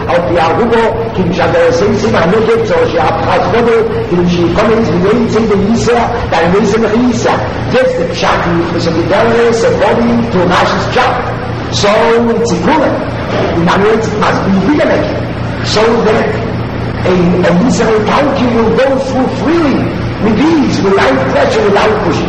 auf die Arubo, die Schadressenz in Hannover, so sie abfragte, die sie kommen ins Leben sind in Israel, dann müssen wir Israel. Jetzt der Pschati, so die Dörre, so Bobby, to Rashi's job. So it's good. In other words, it must be legitimate. So that an Israeli county will go through freely, with ease, without pressure, without pushing.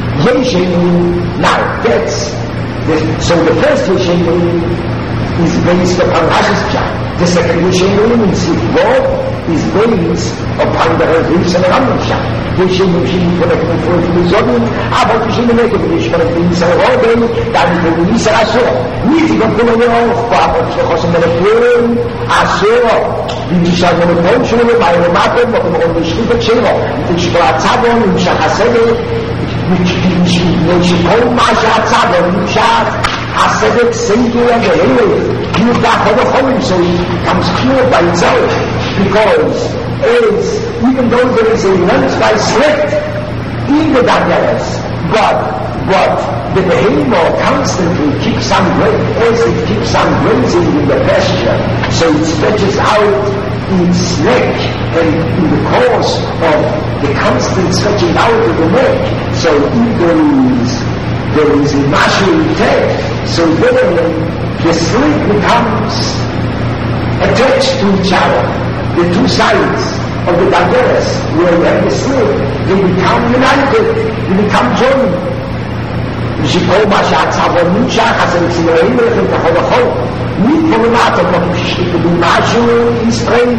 Now, so the first Yeshem is based upon Rashi's job. The second Yeshem in God is based upon the Revolution and Ramsha. Yeshem for the Zonin, aber Yeshem Yeshem for the Israel, dann für die Israel. Nicht die Kommune auf, aber ich habe mir gefallen, wie die Schale mit Menschen bei der Mappe und die Schritte Chelo, die Spratzabon und Schachasede, mit die Schikon Maschazabon, Hasedek singular behavior, you got for the home, so it becomes pure by itself, because even though there is a lens by slipped in the Daniels, but the behavior constantly keeps on as it keeps on grazing in the pasture, so it stretches out its neck, and in the course of the constant stretching out of the neck, so if there is a natural effect, so then the slit becomes attached to each other. The two sides of the Banderas, where you have the slit, they become united, they become joined. שכל מה שהצבא נמשך, אז הם צמאים לכם ככל הכל. מי פה למטה, כתוב משהו ישראל.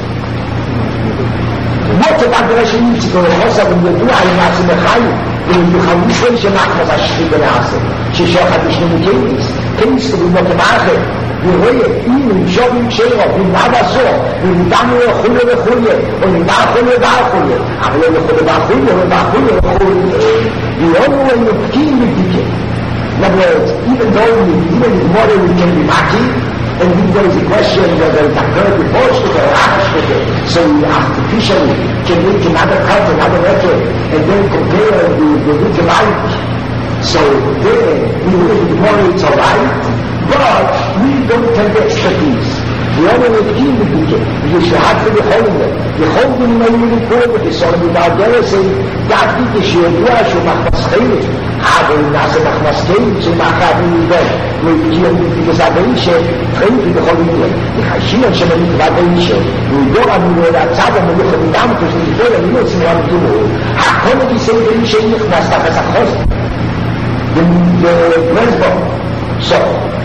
What about the Russian music or the Hossa when you do I am in the high when you have Israel Shanachas as Shribanase? She shall have the Shrimatis. Kings to be not a matter. We wait in Shovin Shera, in Navaso, in Daniel Hulu, or in Bahulu, I will look at the Bahulu, the only way you king with the king. In other words, even though even in modern we can be Maki, and if there is a question whether it's a bird with Boshke or Ashke, so we artificially can make another cut, another record, and then compare with the light. So there, we will be more it's alright, but we don't have the expertise. The only way to keep it, you should have to be holding it. The holding may be important, the son without there saying, that is the sheer dua, should not mistake. Aber in Nase nach Maskein, so nach Rabin Yidon, wo ich hier mit die Gesabeische, treffe die Cholide. Die Chashina schon mit Gesabeische, wo ich dort am Ure der Zaba, wo ich mit Damen, wo ich mit Dole, wo ich mit Dole, komme die Sebeische nicht, was da besser kostet. Der Gresbon, so,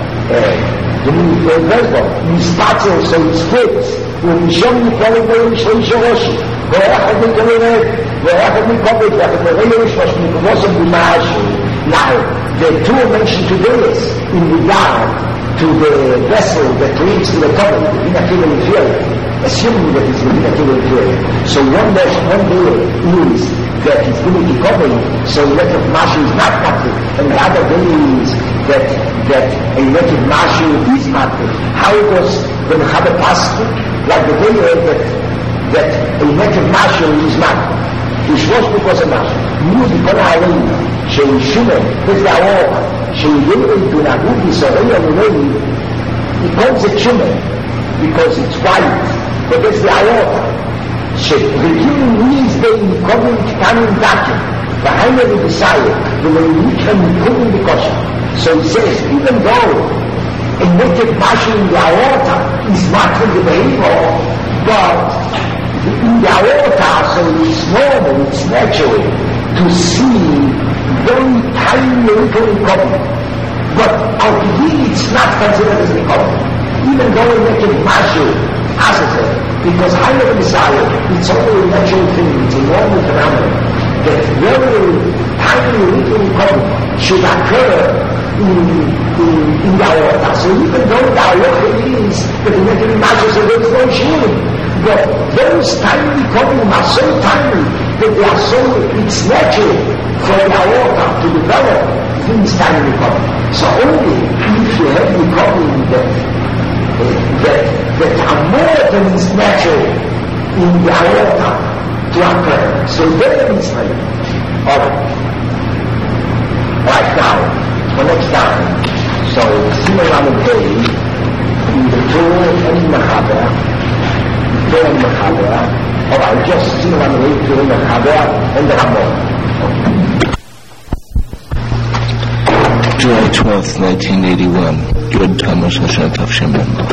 der Gresbon, die Spatzel, so it splits, wo ich schon mit Dole, wo ich Roshi, ואחד מתגלת, ואחד מתקובט, ואחד מרייש, ושמקבוסם במשהו. Now, the two mentioned today in regard to the vessel that leads to the covenant, the Vinakiva inferior, assuming that it's the Vinakiva inferior. So one day is that it's Vinaki covenant, so let of Mashu is not captive, and the other day is that a let of Mashu is captive. How does the Mechaber Pasuk, like the day that a native marshal is not. He's supposed to cause a marshal. Music on our own. She Shumen, is the war. She really do not do this already on the way. He calls it Shumen because it's white. But it's the aorta. She reviewing means they coming vacuum. Behind the Messiah, the way we can put in the kosher. So he says, even though a native marshal in the aorta is not for the behavior, but in the aorta, so it's normal, it's natural to see very tiny little recovery. But ultimately, it's not considered as recovery. Even though we make it marshal, as it is, because higher than Messiah, it's only a natural thing, it's a normal phenomenon. That very tiny little recovery should occur in the aorta. So even though the aorta is, that we make it marshal, so there's no shielding. But those tiny problems are so tiny that they are so, it's natural for the aorta to develop these tiny problems. So only if you have the problem that are more than is natural in the aorta to occur. So there is right. Alright. Right now, for next time. So, similar day, in the Torah and Mechaber, Torah and Mechaber, or I just see one way to the Mechaber and the Ramon. July 12th, 1981, Yod Tammuz Hashem Tavshin Ben.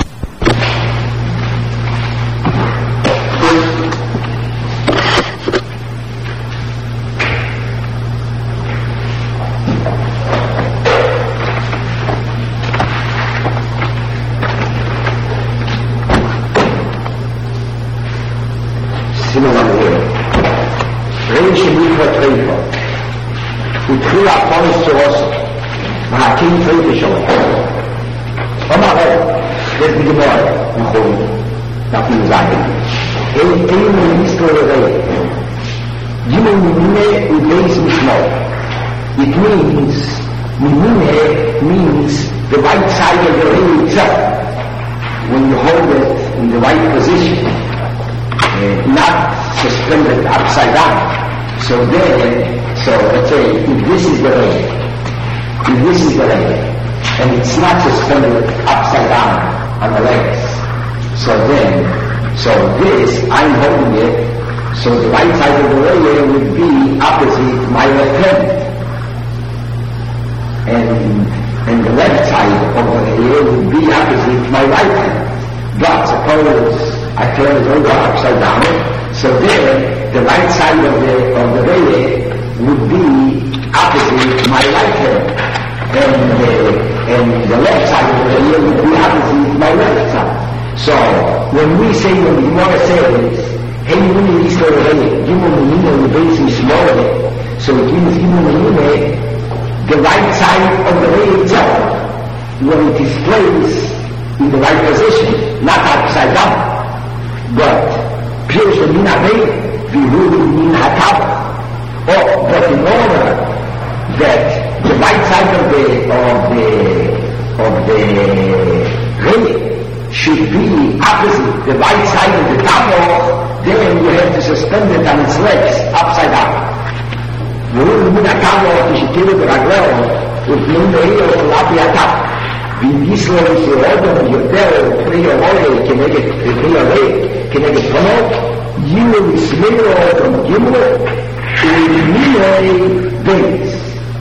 התחיל הפונס צורוסו, מהקים פריטי שלו. אומר זה בגמור, נכון, נפים זין. אין מניסקו לראה. גימו ממונה ובייס משמור. It means the right side of the ring itself. When you hold it in the right position, not suspended upside down. So let's say, if this is the leg, and it's not suspended upside down on the legs, so this, I'm holding it, so the right side of the leg would be opposite my left hand, and the left side of the leg would be opposite my right hand. But suppose I turn it over upside down, so then the right side of the leg would be opposite my right hand, and the left side of the leg would be opposite my left side. So when the Gemara says, "Hey, when you restore the leg, give me the base is smaller," so it means the right side of the leg itself when it is placed in the right position, not upside down, but pierce the min habei, v'hu min hatav. But in order that the right side of the ring should be opposite the right side of the table, then you have to suspend it on its legs upside down. והוא מן התבור כשתראו ברגלו ופנים בהיר ולאפי התף והגיס לו לסירודו יותר פרי הורי כנגד פנות יהיו לסמירו גימרו ולמיני בייס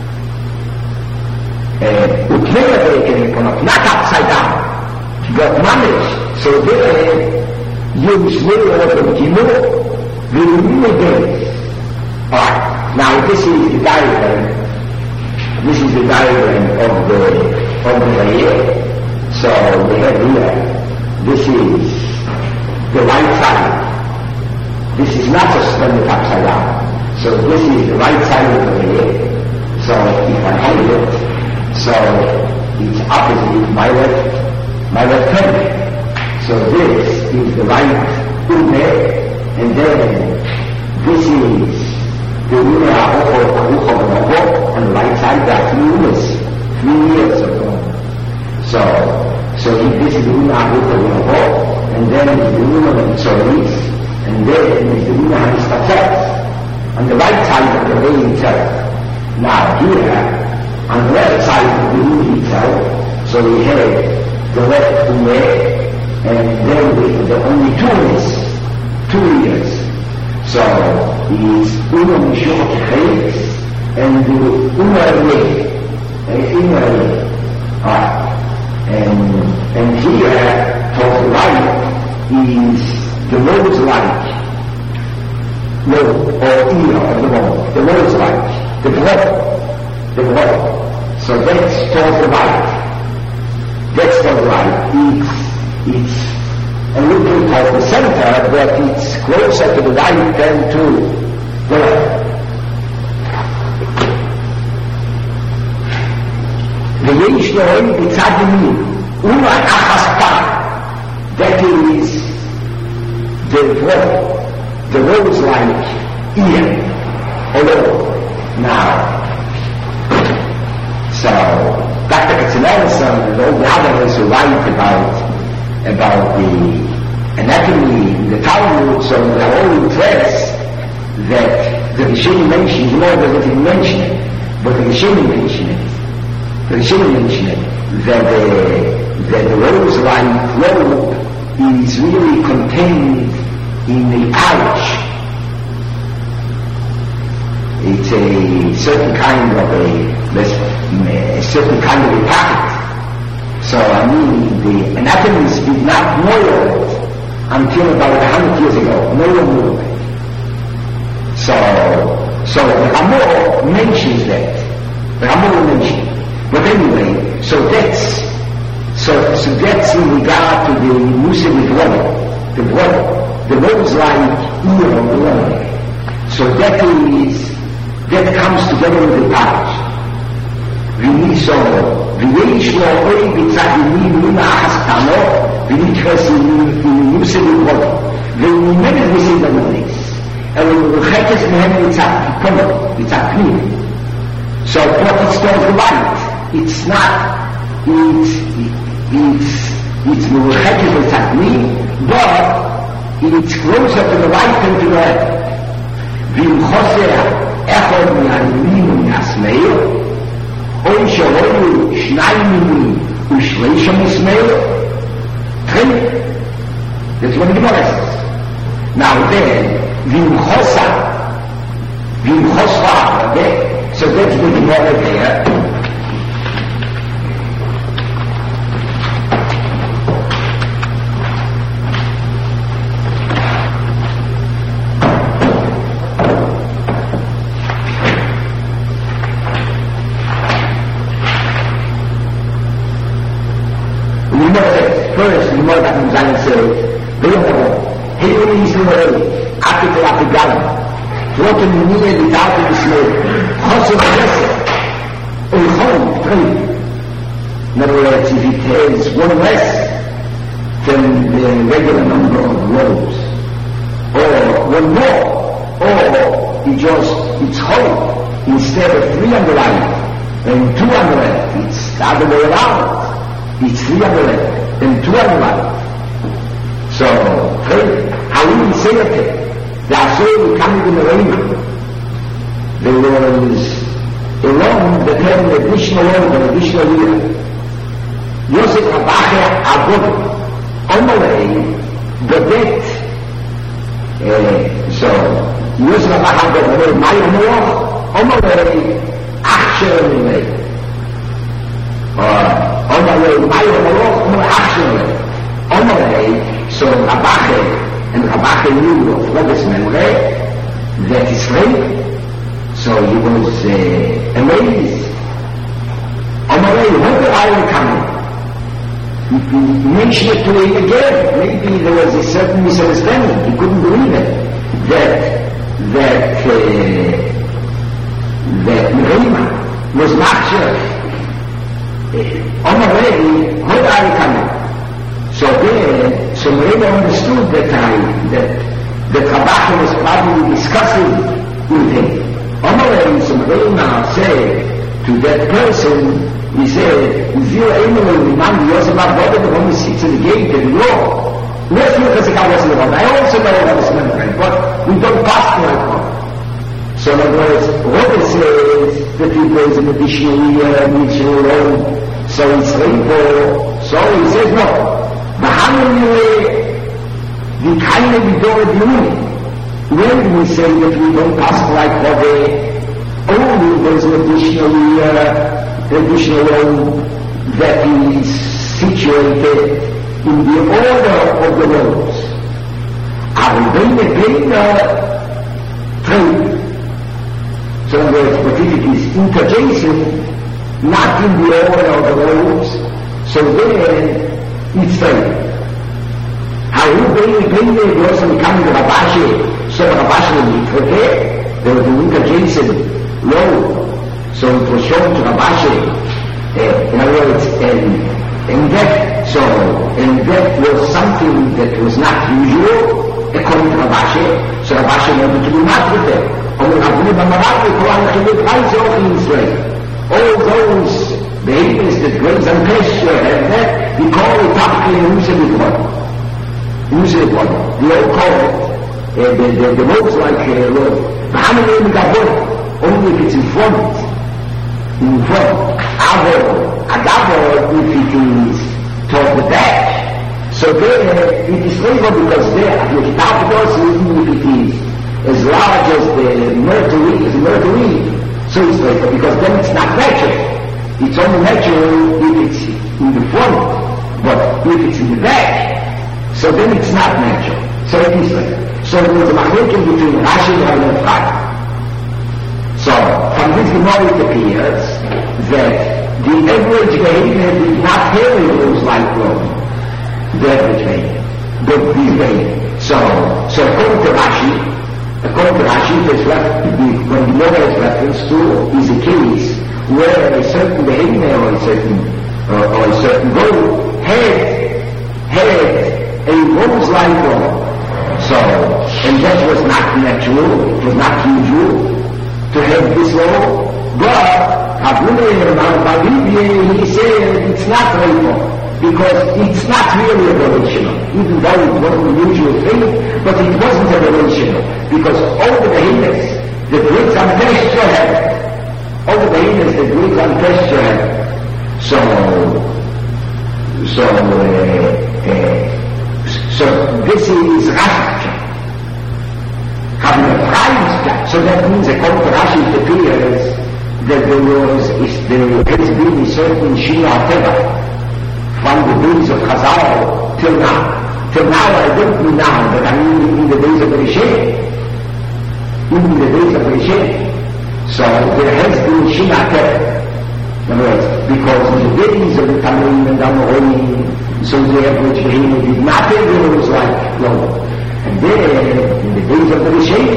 ופני הורי כנגד פנות not upside down but managed so there יהיו לסמירו גימרו ולמיני בייס. Alright, now this is the diagram. This is the diagram of the layer. So we have here, this is the right side. This is not suspended upside down. So this is the right side of the layer. So if I hold it, so it's opposite my left hand. So this is the right ume, and then this is the Una Arucho on the right side, there are 3 years ago. So if this is the Una Arucho and then the Una Mitzoris, and then is the Una Hanistatet, on the right side of the way itself. Now here, on the left side of the Una itself, so we have the left Una, and then with the only 2 years. So it's Una Mishot Chayes and the Una Rei. And here, to the right, is the Lord's light. No, or ear of the Lord. The Lord's light. The blood. So that's towards the right. That's towards the right. It's a little bit of the center, but it's closer to the right than to the left. ויש להם בצד ימין, ומחספה, that is the rose-like ear, although, now, so, Dr. Katzenelson and all the others who write about the anatomy, the Talmud, so they're all impressed that the Rishonim mentioned more than they didn't mention it, but the Rishonim mentioned it. The Rishonim mentioned it, that the rose-like robe is really contained in a pouch. It's a certain kind of a certain kind of a packet. So the anatomists did not know it until about 100 years ago. No one knew it. So the Ramor mentions that. The Ramor mentions. But anyway, so that's in regard to the Muslim brother, the rose-like ear of the woman. So that comes together with the pouch. ויש לו אוי בצד ימין מן החסתנו ונתחס ימוסי לבוד וממנת מסים במדריס אבל הוא חטס מהם מצד פנים. So what it's called the light, it's not, it's מרוחקת מצד פנים, but it's closer to the light than to the left. ואם חוסר אחד מהימין ומהשמאל אוי שהיו שניים ימין ושלישה משמאל, that's what the Gemara says. Now then, ואם חוסר, okay? So that's the Gemara there. First, the Gemara comes down and says, He is the after Galam. What in the near the doubt of the slave, Hosel Hesed, Ulchon, 3. In other words, if it has one less than the regular number of rows, or one more, or it's whole, instead of 3 on the right and 2 on the left, it's the other way around. It's 3 on the left and 2 on the right. So, how will we say it? The Asur coming in the rainbow. There was a loan that had an additional year. Yosef Abache Abod, on the way, the debt. So, Yosef Abache Abod, my Moach, on the way, Achsher on the way. On the way, my Moach, Achsher on the way. So, Abache, and Abache knew of Rob's memory that is rape, so he was amazed. On the way, when the iron coming, he mentioned it to him again. Maybe there was a certain misunderstanding. He couldn't believe it. That Merima was not sure. On the way, when the iron coming. So Merima understood that Abache was probably discussing with him. On the way, so Merima said to that person, he said, "Zio Emel, Imam Yosef Abod, the one who sits in the gate and law. Let's look at the Kabbas in the world. I also know what is meant, but we don't pass like one." So in other words, Robert says that he goes an additional loan, so it's rainbow. So he says no. We kind of don't do it. When we say that we don't pass like Robert, only there's an additional loan that is situated in the order of the roads. So in other words, but if it is interjacent, not in the order of the roads, so then it's fair. How you bring the person coming to Rabashi, so Rabashi will be prepared, there was an interjacent road. So it was shown to Rabashi. In other words, and that was something that was not usual according to Rabashi. So Rabashi wanted to be not with them. All those behaviors that graze and pasture have that, we call it topically Muslim water. We all call it the most like only if it's in front. Agavo, if it is to So there, it is labor because there, the Kitapos, even if it is as large as the mercury, so it's labor, because then it's not natural. It's only natural if it's in the front, but if it's in the back, so then it's not natural. So it is labor. So there was a machloket between Rashi and Efraim. So from this Gemara it appears that the average behavior did not have a rules like Rome. The average behavior. But this behavior. So according to Rashi, when the Gemara is reference to is a case where a certain behavior or a certain goal had a rules like Rome. So, and that was not natural, it was not usual to have this law, but he said it's not rainbow, because it's not really evolutional, even though it wasn't a usual thing, but it wasn't evolutional, because all the behemoths that breathe on pasture have, so this is Rashi. So that means according to Rashi it appears that there has been a certain Shia Teva from the days of Chazal till now. Till now I don't mean now, but I mean in the days of Rishon. So there has been Shia Teva. In other words, because in the days of the Tamarim and Amorim, so the average behavior did not have rules like Rome. And then, in the days of the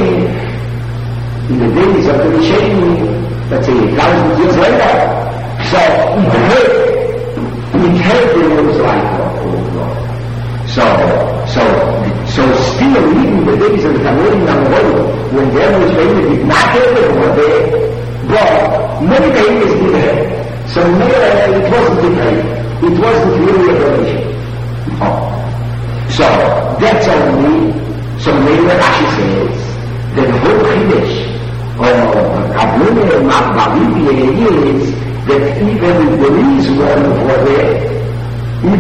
Rishayim, let's say 1,000 years later, so it had the rules like Rome. So still, even the days of the Tamarim and Amorim, when the average behavior did not have it over there, but many behaviors did have. So it wasn't different. It wasn't really a relation. So that's only. So maybe Rashi says that the whole Chiddush of Avnei and Ma'avivia is that even if there is one over there, in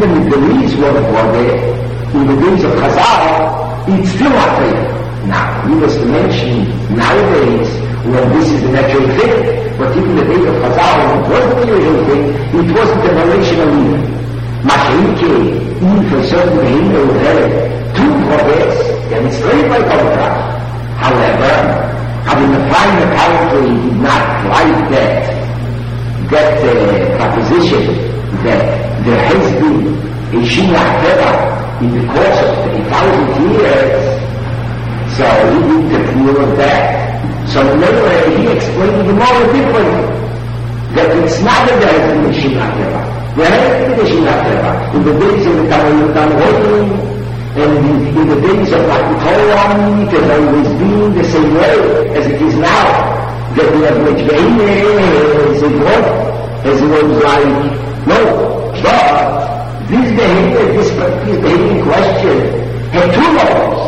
the days of Chazal, it's still not there. Now, we must mention nowadays when this is the natural thing, but even the days of Chazal, when it wasn't the usual thing, it wasn't a relational either. Mashiach, even for certain behavior, would have two prophets, and it's very by contrast. However, having the final apparently did not like that proposition that there has been a Shia Teva in the course of 3,000 years, so he didn't appeal of that. So in other words, he explained the more differently, that it's not that there has been a Shia Teva. There has been a Shia Teva in the days of the Tamarim, and in the days of like Torah, it has always been the same way as it is now. That we have which behavior as it was like, no, but this behavior question had two laws.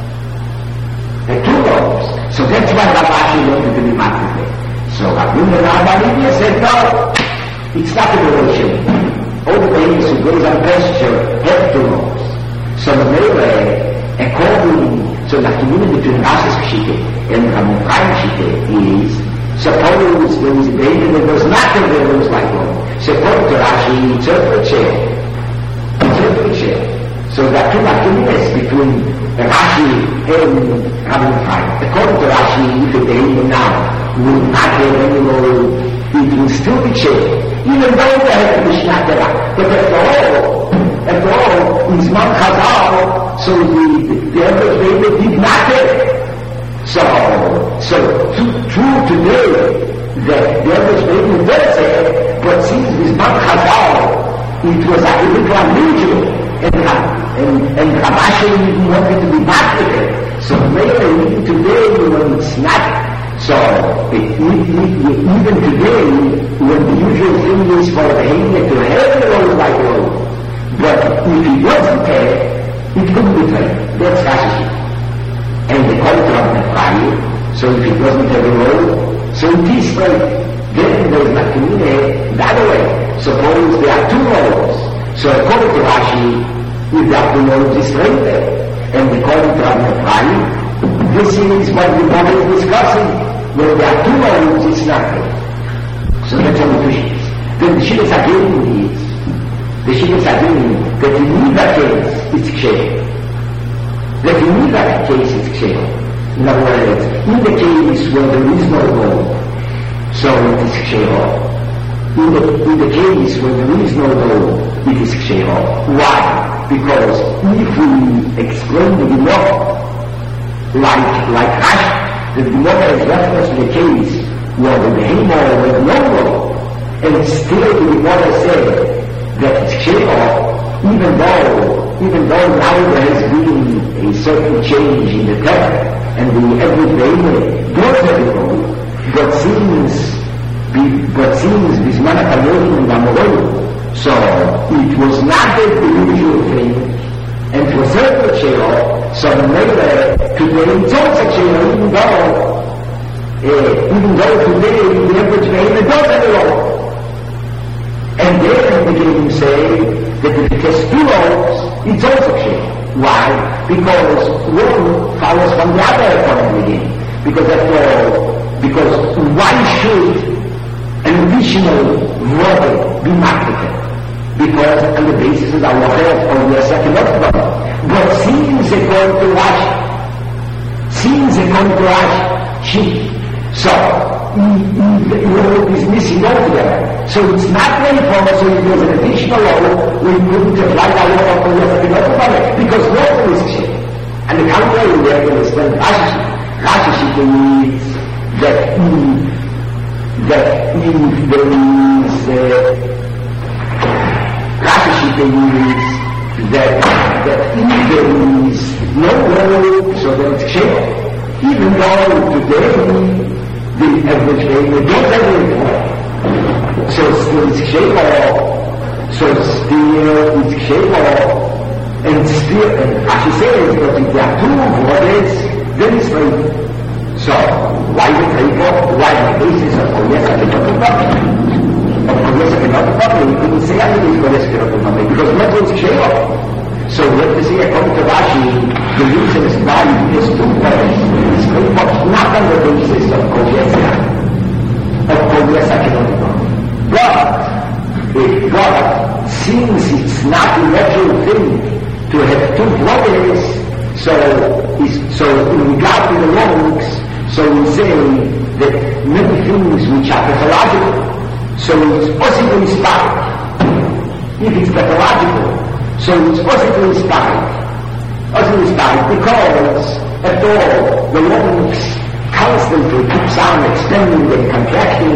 So that's why Rashi wanted to be marketed. So Abdullah Rabbi said, no, it's not a relation. All the behaviors who goes on pasture have two laws. So the way, so the community between Rashi's Pshite and Ramon Pshite is, suppose there is a behavior that was not in the rules like one. Suppose to Rashi, it's a chair. So there are two communities between Rashi and Ramon According to Rashi, if the behavior now will not have any role, it will still be chair. Even though they have the Mishnah Torah. But after all, in Zman Chazal, so the average behavior did not have. So true today that the average behavior does have, but since in Zman Chazal, it was a little unusual, and Rabashi wanted to be marketed. So maybe even today, when it's not, so even today, when the usual thing is for the behavior to have the role like role, but if it wasn't there, it couldn't be there. That's Rashi. And the culture of the fire, so if it wasn't there a role, so it is like, then there's not community the other way. Suppose there are two roles. So according to Rashi, You have to know this later. And according to Rabbi Chaim, this is what the Gemara is discussing. When there are two modes, it's nothing. So that's all the Shittas. Then the Shittas are giving is, the Shittas are giving that in neither case it's Ksheya. That in neither case it's Ksheya. In other words, in the case where there is no goal, so it is Ksheya. In the case where there is no goal, it is Ksheya. Why? Because if we explain the Gemara like Rashi, the Gemara is reference to the case where the behemoth was no goal, and still the Gemara said that it's Ksheya, even though now there has been a certain change in the text, and the average behemoth does have a goal, but seems Bismana Kamorim and Amorolu. So it was not the usual thing, and for certain Ksheya, so later today it's also Ksheya, even though today the average behemoth does have a goal. And then the beginning say that if it has two rows, it's also Ksheya. Why? Because one follows from the other from the beginning. Because why should an additional word be marketed? Because on the basis of our health or the second of but seems according to Rashi, so the word is missing altogether. So it's not very formal, so it was an additional law, we couldn't apply our law for the second of because no is Ksheya. And the contrary, we have to understand Rashi means that if there is Rashi means that if there is no goal, so then it's Ksheya. Even though today the average behavior don't have any. So still it's Ksheya. So still it's Ksheya. And still, Rashi says, but if there are two bodies, then it's like. So, why the Taipo? Why the basis of Kolyasa cannot be public? Of Kolyasa cannot be public, we couldn't say anything Kolyasa cannot be public, because not what's Ksheya. So we have to say, according to Rashi, the reason is why it is two bodies. It's very much not on the basis of Kolyasa. Of Kolyasa cannot be public. But, since it's not a natural thing to have two bodies, so in regard to the wrongs, so we say that many things which are pathological, so it's possibly inspired. If it's pathological, so it's possibly inspired. Because, after all, the wrongs constantly keeps on expanding and contracting.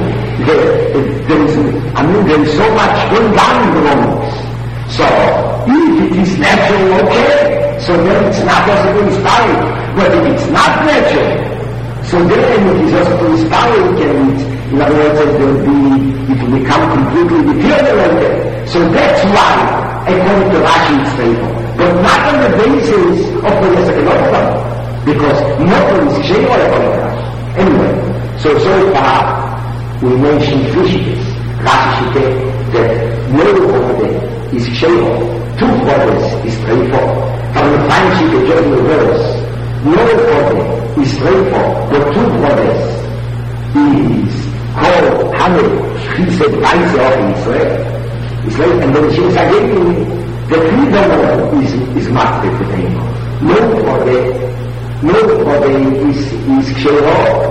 There is so much going on in the wrongs. So, if it is natural, okay, so then it's not possibly inspired. But if it's not natural, so then it is also inspired, and in other words, it will become completely deteriorated. So that's why, according to Rashi, it's faithful. But not on the basis of the Yesakilotah, because not is Ksheya according to Rashi. Anyway, so far, we mentioned three shittas. Rashi shittas that no body is Ksheya, two bodies is faithful. From the time shittas just the verse, no body is straightforward, but two bodies is called Hamid. He said, Weise of Israel. And then she was again, the freedom is marked with the name. No body is Ksheya,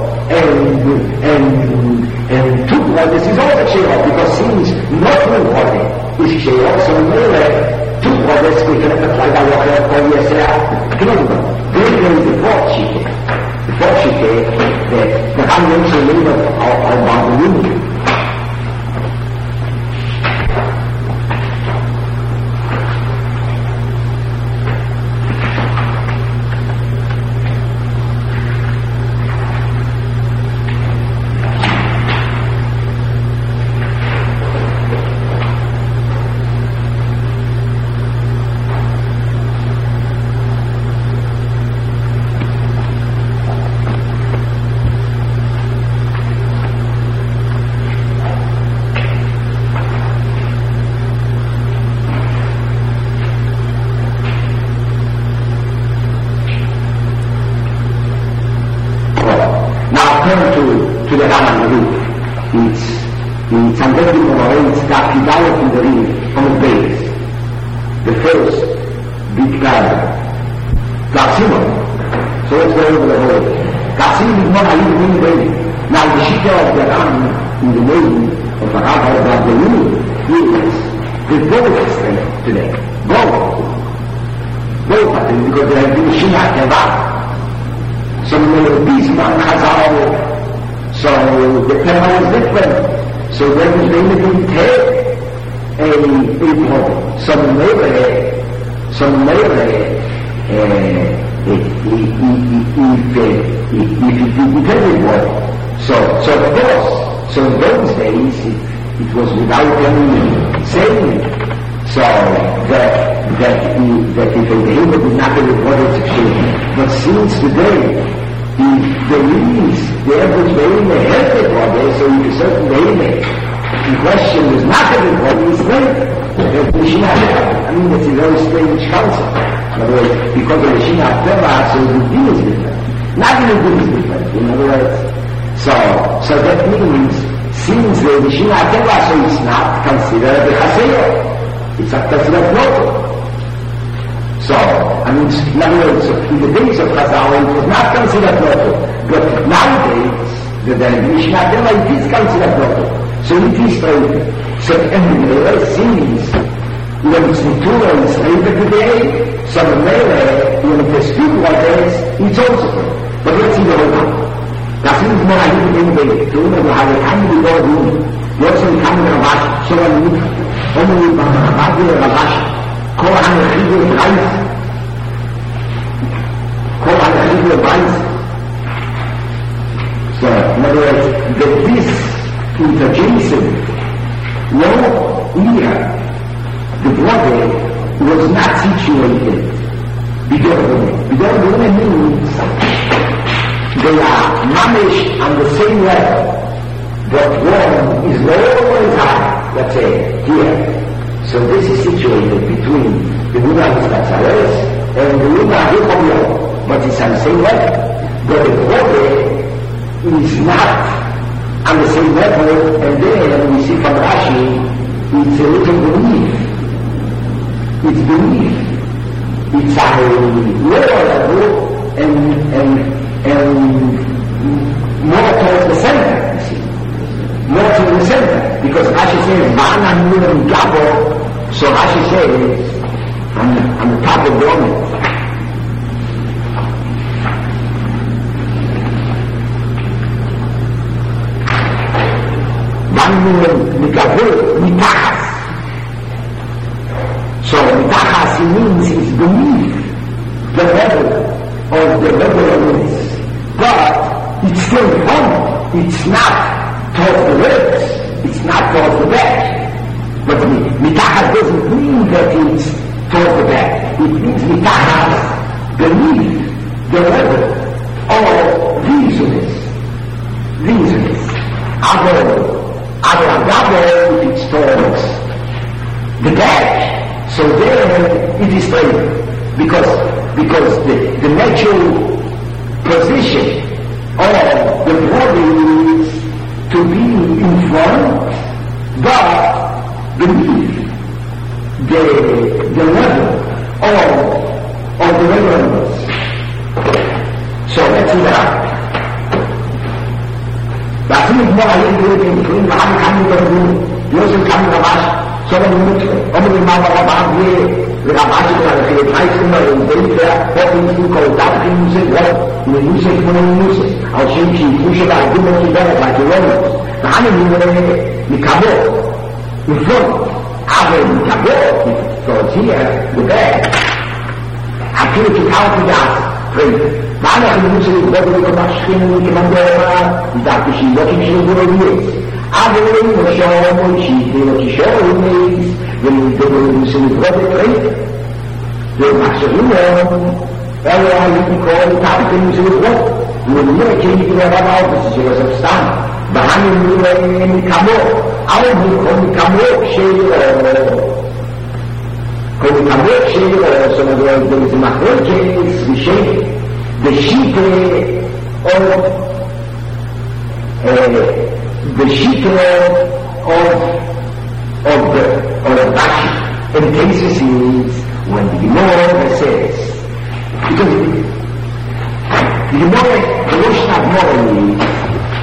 and two bodies is also Ksheya, because since not one body is Ksheya, so really, two bodies we can apply by what I call Then there is the fourth shitah. The fourth shitah, the conventional name of Babilonian. the Raman it's identical or it's got in the ring on the base. The first big guy. Garcima. So let's go over the whole. Garcima is not a living baby. Now the Shikha of the Ram in the name of the Rabbi of the Uni is the gold strength today. Gold. Gold pattern because there has been Shina Teva. So these man Chazal. So the Teva is different. So there was going to be a people. Some if you depended on. So of course, so in those days it was without any saying. So that if a behavior did not be reported to change. But since today, the average behavior has the order, so if a certain behavior in question is not everybody, is great. I mean, it's a very strange concept. In other words, because of the Shina Teva, so the deal is different. Not even the deal is different. In other words, so that means, since the Shina Teva, so it's not considered the Chaseyo. It's not considered local. So, I mean, in other words, in the days of Chazal, it was not considered local. But nowadays, the Shina Teva, it is considered local. So it is straight. So everywhere seems when it's natural and straight today, so the when it speak like this, it's also straight. But let's see the whole thing. Das ist nur ein Ding, so wir haben keine Bedeutung. Jetzt sind keine Rabash, so ein Mut. Wenn wir beim Rabash, Koran Riegel Preis. Koran Riegel Preis. So, in other words, that this interjunction, here, the brother was not situated because the women means they are managed on the same level, but one is always high, let's say, here. So this is situated between the Buddha Mustafares and the Buddha Hukobyo, but it's on the same level. But the brother is not on the same level, and then we see from Rashi, it's a little belief. It's belief. It's a lower level and more towards the center, you see. More to the center. Because Rashi says, Vana Murim Gabo, so Rashi says, on the top of the woman. So mitachas means is beneath the level of the regularness, but it's still front. It's not towards the ribs. It's not towards the back. But mitachas doesn't mean that it's towards the back. It means mitachas beneath the level of reasonableness. Agavo, if it's towards the back, so there it is straight, because the natural position of the body is to be in front, but beneath the level of the regularness. So let's see that. لكن ما يقول يمكن عن كم يقول يوصل كم رباش سواء عمر ما رباش رباش على خير هاي سنة البيت هو يمكن كل تعرف يوسف ولا يوسف من يوسف أو شيء يوسف على كل شيء ده لكن ولا نحن نكمل نفهم عبر نكمل توزيع وده حكيت تعرف ده معنى أن المسلم يقول لك مشكلة كمان ده ده شيء لكن شيء ضروري عمل وشاور وشيء وشاور الناس والمسلم يقول لك والمحسوبين قالوا على الكل تعرف المسلم يقول والله كي يقول هذا بس شيء سبستان بعمل من كمو أو من كمو شيء كمو شيء سنقول ده محور شيء the sheep of the shikha of Rashi in cases is when the Gemara says, because the Gemara, the Rosh Hashanah is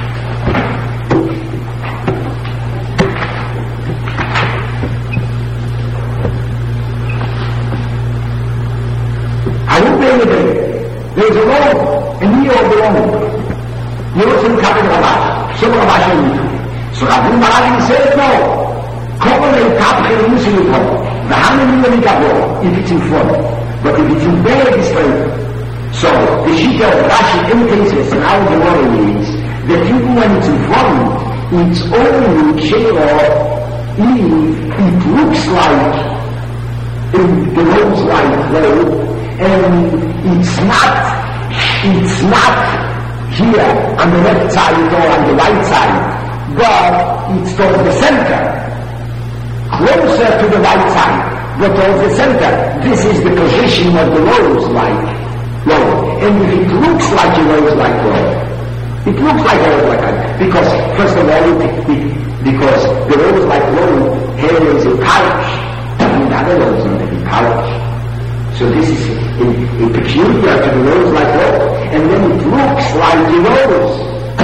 there's a law, and we all belong. You know some kind of Rabash, some Rabash. So Rabbi Malani says no. Common and Kapchen and Muslim come. The Hanan will go if it's in front. But if it's in back, it's straight. So the Shita of Rashi indicates, and our Gemara is, that even when it's in front, it's only Sheila if it looks like the road's like road, and it's not here on the left side or on the right side, but it's towards the center, closer to the right side, but towards the center. This is the position of the rose like road. And if it looks like a rose like road, it looks like a rose like that, because first of all, because the rose like road here is a pouch, and the other rose is a pouch. So this is a peculiar to the rose like road, and then it looks like the rose.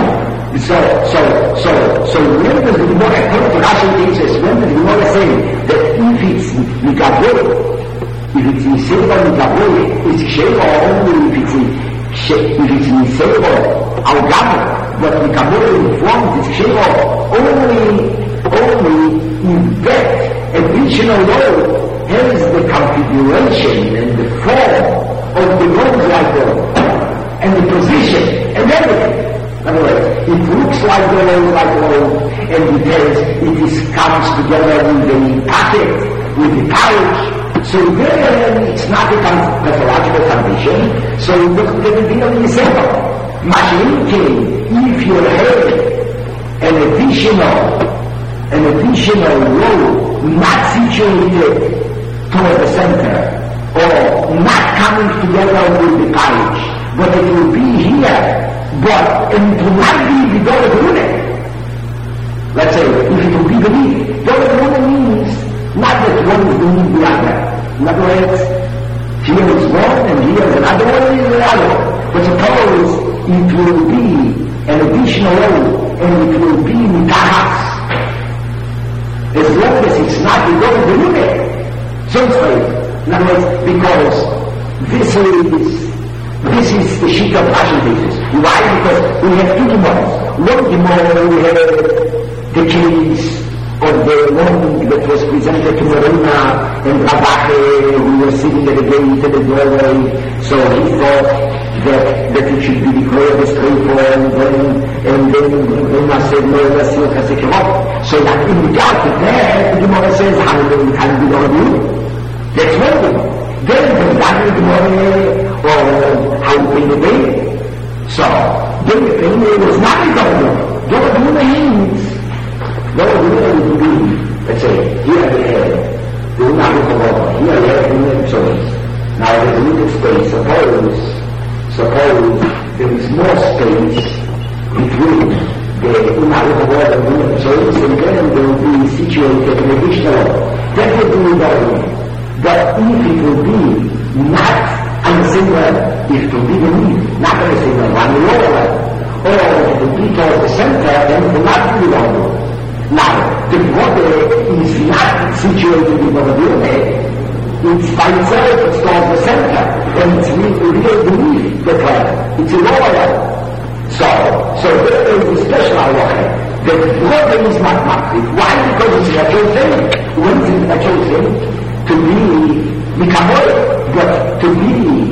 So when does the Gemara, according to Rashi teaches, when does the Gemara say that if it's Mikabel, if it's Niseba Mikabel, it's Sheva only if it's Niseba Al-Gabel, but Mikabel in front, it's Sheva only in that additional road. Here is the configuration and the form of the rose like road, and the position, and everything. In other words, it looks like the rose like road, and it comes together with the packet, with the couch. So there, it's not a pathological condition, so it doesn't get a deal in the center. If you have an additional road not situated toward the center, or not coming together with the couch, but it will be here, and it will not be the Dora Brune. Let's say, if it will be beneath, Dora Brune means not that one is beneath the other. In other words, here is one and here is another one and the other one. But suppose it will be an additional road, and it will be Mitahas. As long as it's not the Dora Brune. So it's right. In other words, because this is the sheet of Rashi basis. Why? Because we have two Gemaras. One Gemara, we have the case of the one that was presented to Marina and Rabache, who was sitting at the gate at the doorway. So he thought that it should be declared as straightforward, and then Marina said, no, that's your Kasekirot. So that in regard to that, the Gemara says, how do we going to do? That's one thing. Then the Daniel Gemara, or how we pay the day. So, then the thing was not a government. Government means, let's say, here we have the Unahu, here we have the Unahu choice. Now there's a little space. Suppose there is more space between the Unahu and the Unahu choice, and then they will be situated in additional. That will be the government. But if it will be not on the same level, if it will be beneath, not on the same level, on the lower level, or if it will be towards the center, then it will not be longer. Now, the water is not situated in the water. It's by itself, it's towards the center, and it's really beneath the cloud. It's a lower level. So there is a special halacha. The water is not massive. Why? Because it's a natural thing. When it's a natural thing, to be Mikabel, but to be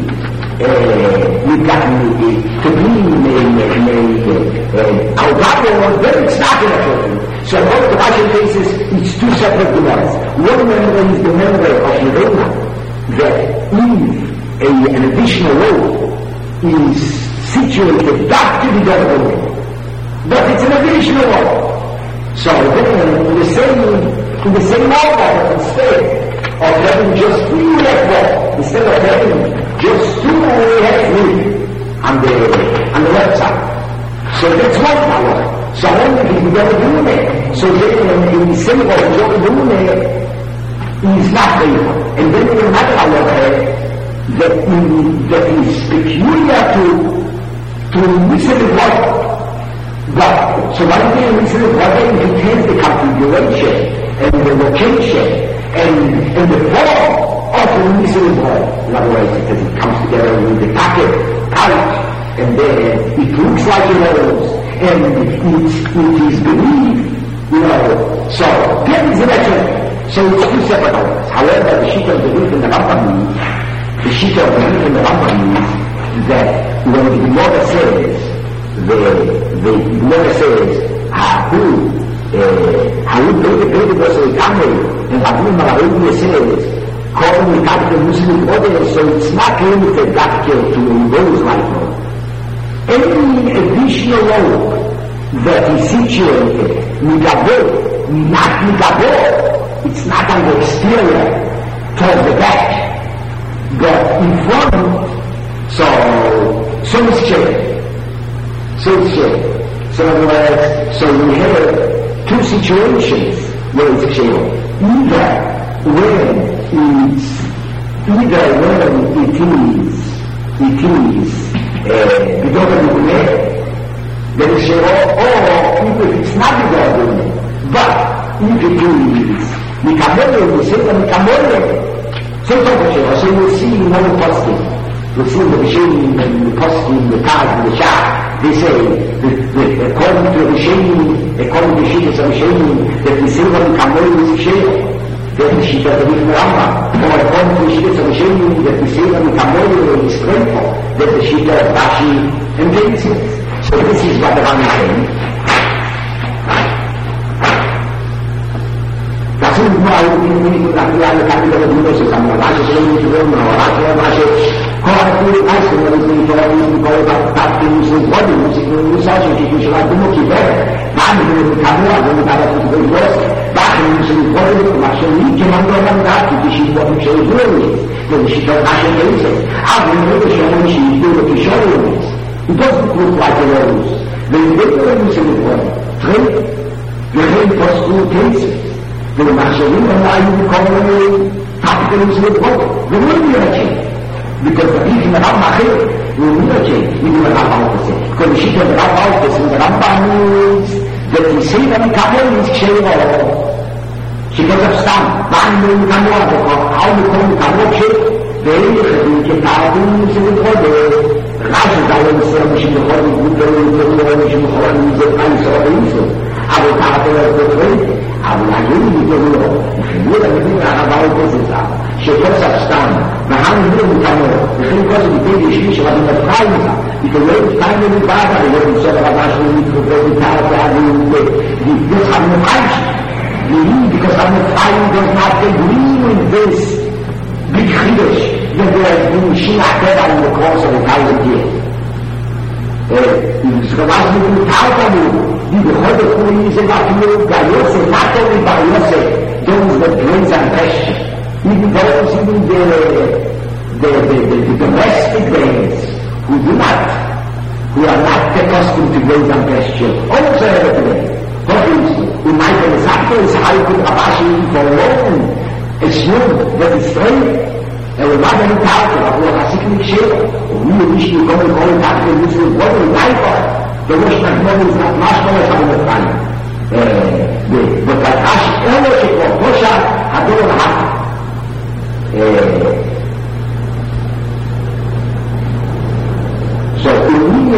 Al-Gabel, then it's not a natural thing. So according to Rashi cases, it's two separate Gemaras. One member is the member of Yerona, that if an additional road is situated back to the government, but it's an additional road. So then in the same order, instead of having just three left, instead of having just two half on the left side. So that's one power. So only if you don't do it, so then in the symbol of what you're doing is not faithful. And then in another however, that is peculiar to Muslim life. But, so one thing in Muslim life, it contains the configuration and the location and the form of the Muslim life. In other words, because it comes together with the packet, pouch, and then it looks like a rose, and it is believed, so that is the letter. So it's two separate orders. However, the sheet of the belief in the Rambam means, that when the Gemara says, the Gemara says, Haud Bede Bosei Kamei, and Abu Marabi says, calling the capital Muslim order, so it's not limited that to those like those. Any additional law that is situated, not Migabo, it's not on the exterior, towards the back, but in front, so it's shared. So in other words, so we have two situations where it's shared. Either when it is because of the then it's shared, or if it's not because of the but if it is Mikamole, we say that Mikamole. So you'll see in one posting, you'll see the machine and the posting, the card and the shop, they say, according to the machine, according to the sheet of the machine, that the silver in Kamel is share, that the sheet of the Rambam, or according to the sheet of the machine, that the silver in Kamel is grateful, that the sheet of Rashi and Genesis. So this is what the Rambam is saying. Langsung semua ini laki-laki kami kalau dulu sesama laki selalu juga merawat masih kalau itu asal dari kalau tapi semua di musik saja itu selalu kita mana kamu ada negara itu bos bahkan semua itu masih ini cuma orang tak itu siapa yang dulu jadi siapa yang itu ada itu siapa yang itu siapa itu bukan wajarus dan itu semua trend yang post the Masharim and I will call them capitalism with what? There will be a change. Because the people in the Rambam will be a change. We do a Rambam opposite. Because the sheet of the Rambam opposite in the Rambam means that we say that the capital is changing. She goes up stand. Man will come over. How we come to come up shape. They can capitalism with what? The Rashi Dallas said we should have a good day. We should have a good day. I will have a good way. Abu-Ayyub itu dulu, dia dah mesti nak bawa posisi. Syekh Sabstan, bahan dia bukan, dia kau seperti dia sih sebab dia tahu. Itu lebih tahu lebih banyak dari seorang masyarakat itu berbicara tentang dia sangat baik. Ini because I'm trying does not agree with this big Chiddush that they have been Shiach in the course of 1,000 years. Sekarang itu tahu kamu. The whole police is not moved by Yosef, not only by Yosef, those that raise and question. Even those even the domestic days who are not accustomed to raise and question. Also everything. For instance, who might have exactly as high to Abashi for long, assume that it's straight. And we're not going to talk about what has to be shared. We wish to go and call it after this is what we like for. The wish that money is not much more than the time. But that Ash ownership of Hosha, I don't have. So, Uliya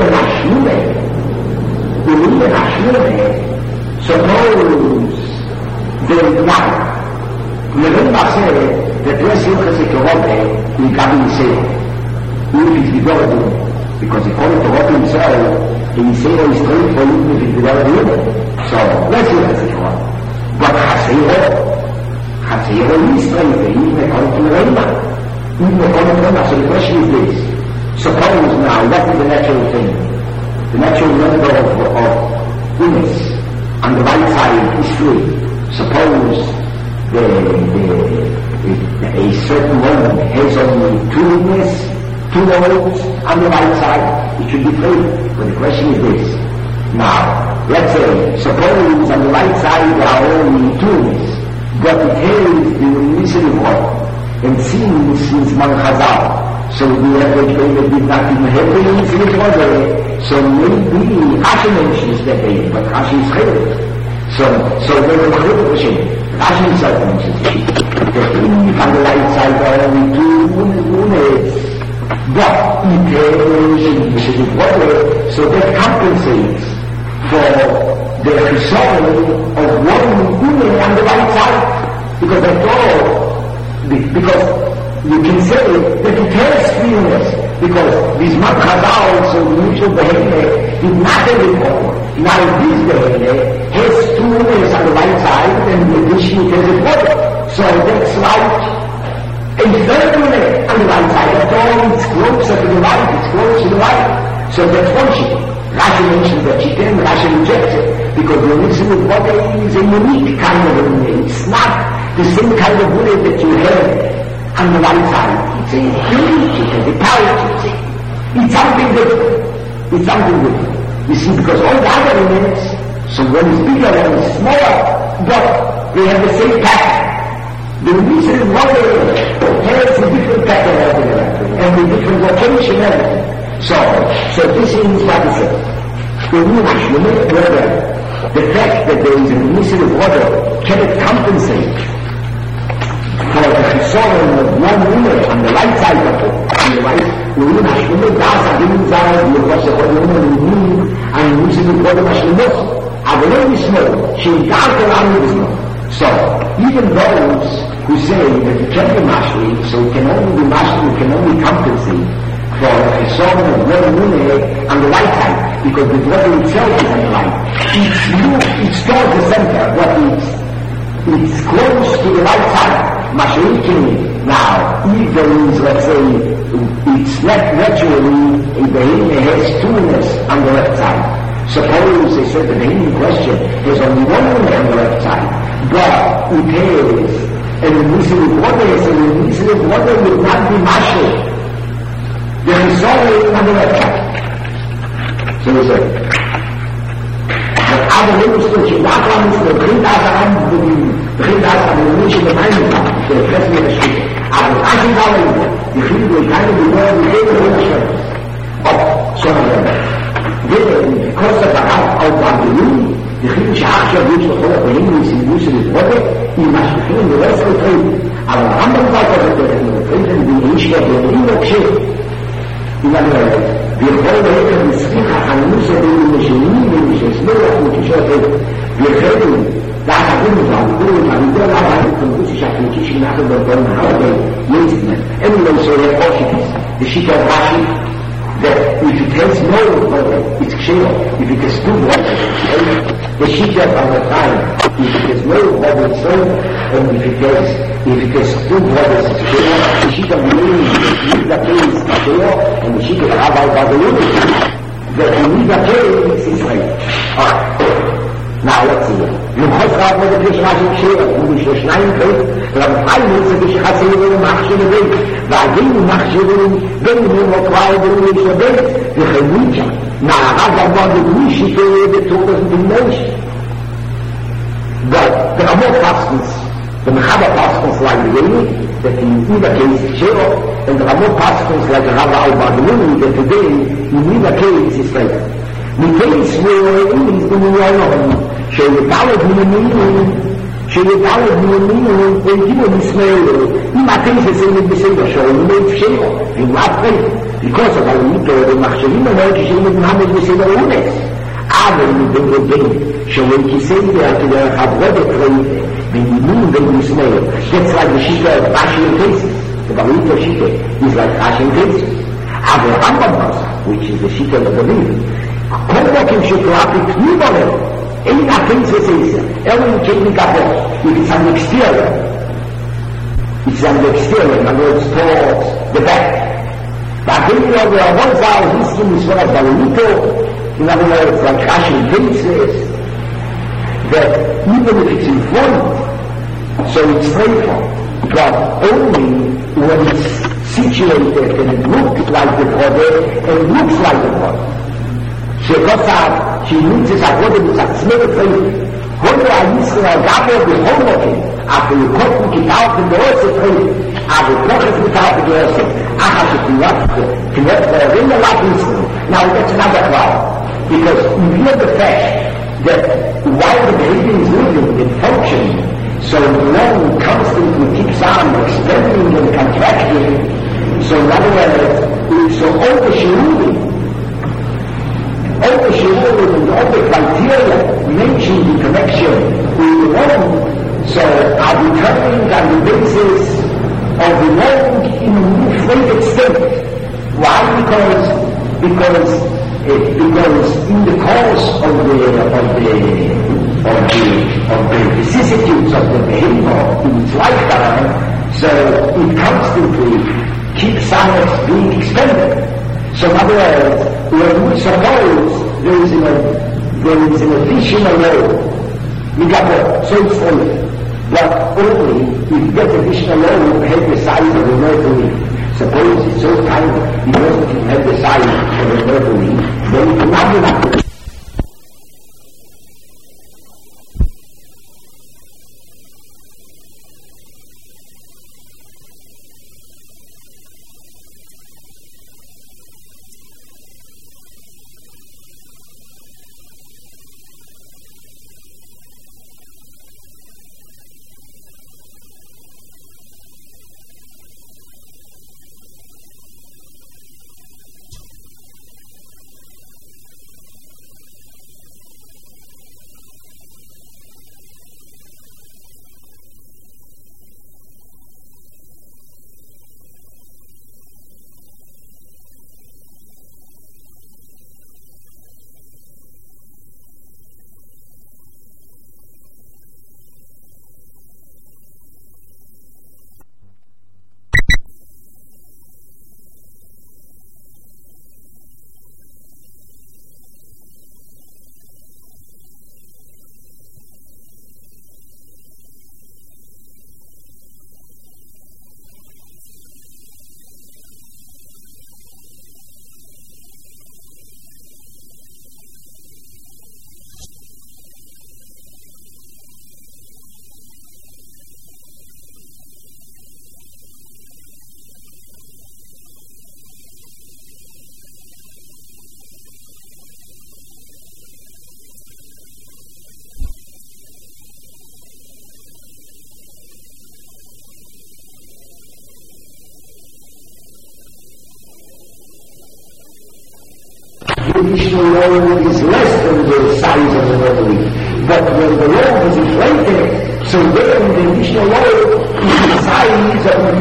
Nashmune, suppose they die. Remember said that dress you can say to Robbe, you can't say, if it's developing, because according to Robbe himself, he said he's straight for you if it's developing. So, let's see what's it called. But Haseo is straight, even according to Rema. Even according to Rema. So the question is this. Suppose now, what is the natural thing? The natural number of units on the right side is 3. Suppose a certain one has only 2 units, 2 nodes on the right side, it should be 3. But the question is this. Now, let's say, suppose on the right side there are only two units, but it has the unicity water, and since Man Chazal, so the average baby did not even have the unicity water, so maybe Rashi mentions that baby, but Rashi is Chayot. So there's a Chayot machine. Rashi himself mentions it. On the right side there are only two units, but it has unicity water, so that compensates for the result of one unit on the right side, because you can say that it has three units, because this Man Chazal, so the mutual behavior, did not have it all. Now this behavior has two units on the right side, and the addition has it water. So that's like a third unit on the right side. At all, it's closer to the right, it's closer to the right. So that's one sheet. Rashi mentioned that she can, Rashi rejects it, because the unicity water is a unique kind of unit. It's not the same kind of unit that you have on the right side. It's a unique, it's a parity, it's something different. It's something different. You see, because all the other units, so one is bigger, one is smaller, but they have the same pattern. The unicity water has a different pattern everywhere, and a different location everywhere. So this is what it says. The fact that there is a unicity of water cannot compensate for the chisoron of one unit on the right side of it. On the right, so even those who say that it can be mashli, so it can only be mashli, it can only compensate for a song of one unit on the right side, because the water itself is on the right. It's towards the center, but it's close to the right side. Mashalikin, now, if there is, let's say, it's not naturally, the Bahini has two-ness on the left side. Suppose they said the Bahini question has only one unit on the left side, but it has an unicity of water, so the unicity of water would not be mashal. There is always on the left side. So we say, but other ministers should not come to the Brindasaram, the Brindasaram, the Mission of Heineken, the President of the Street. Aber Rashi Dauer, die Frieden durch keine Gebäude, die Rede unterstellen. So die Kosten darauf aufbauen die Jungen, die Friedensche Achscher wünscht noch vorher verhindern, sie müssen die Worte, die Maschinen, die Rest vertreten. Aber am anderen Seite wird der Vertreten, die Inschwer, die immer geschehen. wir wollen الصحة عن موسى بين المسلمين والمسلمين والمتشافين بيخلوا لا تعتمد على كل عن على الكمبيوتر شكل تشي ناخذ بالقرن هذا يمكن ان لو سوى قاشي الشيء الراشي that if it has no water, it's clear. If it has too water, the sheet of the time, if it has no water, it's so, and if it has too water, it's clear. The sheet of the unit, the place is clear, and the sheet of the Rabbi by the unit, that you need a place is right. Alright. Now let's see. You have to have the fish magic share, you should shine great, but I will say the Hassan will march in the way. بعدين مخشرين بينهم وقائدين للشباب يخلوك مع هذا بعض الوشي كده بتوقف بالنوش but there are more pastors the Mechaba pastors like the way that in either case Shero and there are more pastors like the Rabbi al-Badluni that today in either case is like the case where it is in the world שיתעלת מימין שיתעלת מימין והגיעו מסמאלו אם אתם שסיימת בסדר שאולים מאפשרו הם לא אפרים because of our little במחשבים האלה כשהם נעמד בסדר אונס אבל מבין רבים שאולים כסדר כדי לחברות את רעידה בימין ובסמאלו that's like the sheet of Russian cases the Barito sheet is like Russian cases אבל Rambam which is the sheet of the belief כל בוקם שקראתי תמיד עליו אין הפנסיה סייסה, אלא אם כן מקבל, if it's on the exterior, in other words, towards the back. But then there are one side, this thing is one of the Balonito, in other words, like Russian faces, that even if it's in front, so it's safer, but only when it's situated and it looks like the brother, and looks like the brother. שכוסף שימוץ את הגודל מצצמי לפעמים הולו הישראל גבו בכל מוקד אבל קודם כתארתם באוסף חיים אבל כוחת כתארתם באוסף אחר שכניות חייבים ללך ישראל. Now that's another problem because you hear the fact that while the baby is living and functioning so the lung constantly keeps on expanding and contracting so in other words so all the shirudim and all the criteria mentioned in connection with the lung so are determined on the basis of the lung in an inflated state. Why? Because in the course of the vicissitudes of the behavior in its lifetime, so it constantly keeps on being expanded. So in other words, when we suppose there is an additional load, we got so it's only, but only if that additional load will have the size of the mercury. Suppose it's so tiny, it doesn't have the size of the mercury, then it cannot be enough. The additional load is less than the size of the mercury. But when the load is inflated, so then the additional load is the size of the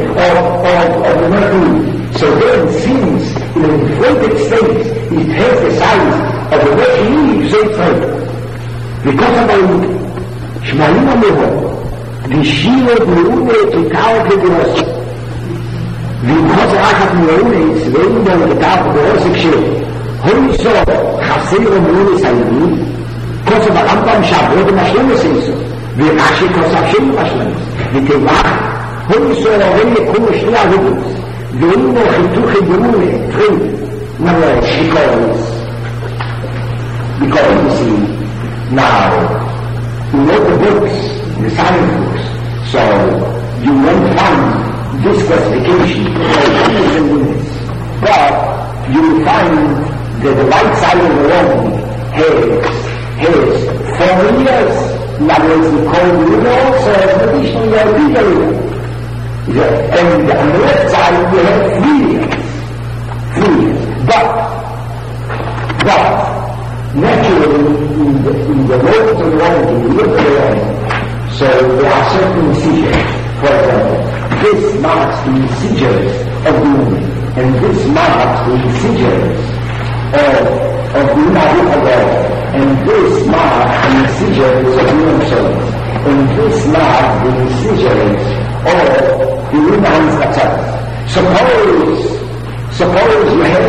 mercury. So then since in an inflated state it has the size of the mercury, so it's right. Because of the Shmalim Ameho, the Shiro Berume Kitao Keduros, because Rachat Merume is very well Kitao Keduros Ekshir. Hoyso Chasir Omruni Sayyidi, Kosa Barambam Shabot Mashlemes Eiso, Virashi Kosa Shem Mashlemes, Vitevach, Hoyso Roveni Kum Shlia Hudus, Veino Chituche Berune, Trim, because you see, now, in all the books, the science books, so you won't find this classification of units, but you will find that the right side of the lung has 4 years, in other words, the cold river also has an additional bigger river. And on the left side we have 3 years. But naturally in the lobes of the lung, in the lip of the lung, so there are certain seizures. For example, this marks the seizures of the woman, and this marks the seizures of the Umaru, and this marks the seizures of the Umaru, and this marks the seizures of the Umaru Zatzat. Suppose you have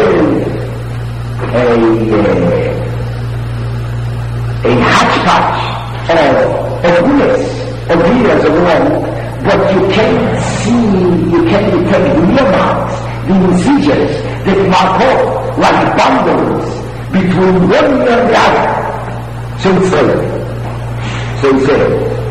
a hodgepodge of units, of years of long, but you can't detect the earmarks, the incisions that mark off like bundles between one and the other. So it's right. So he said,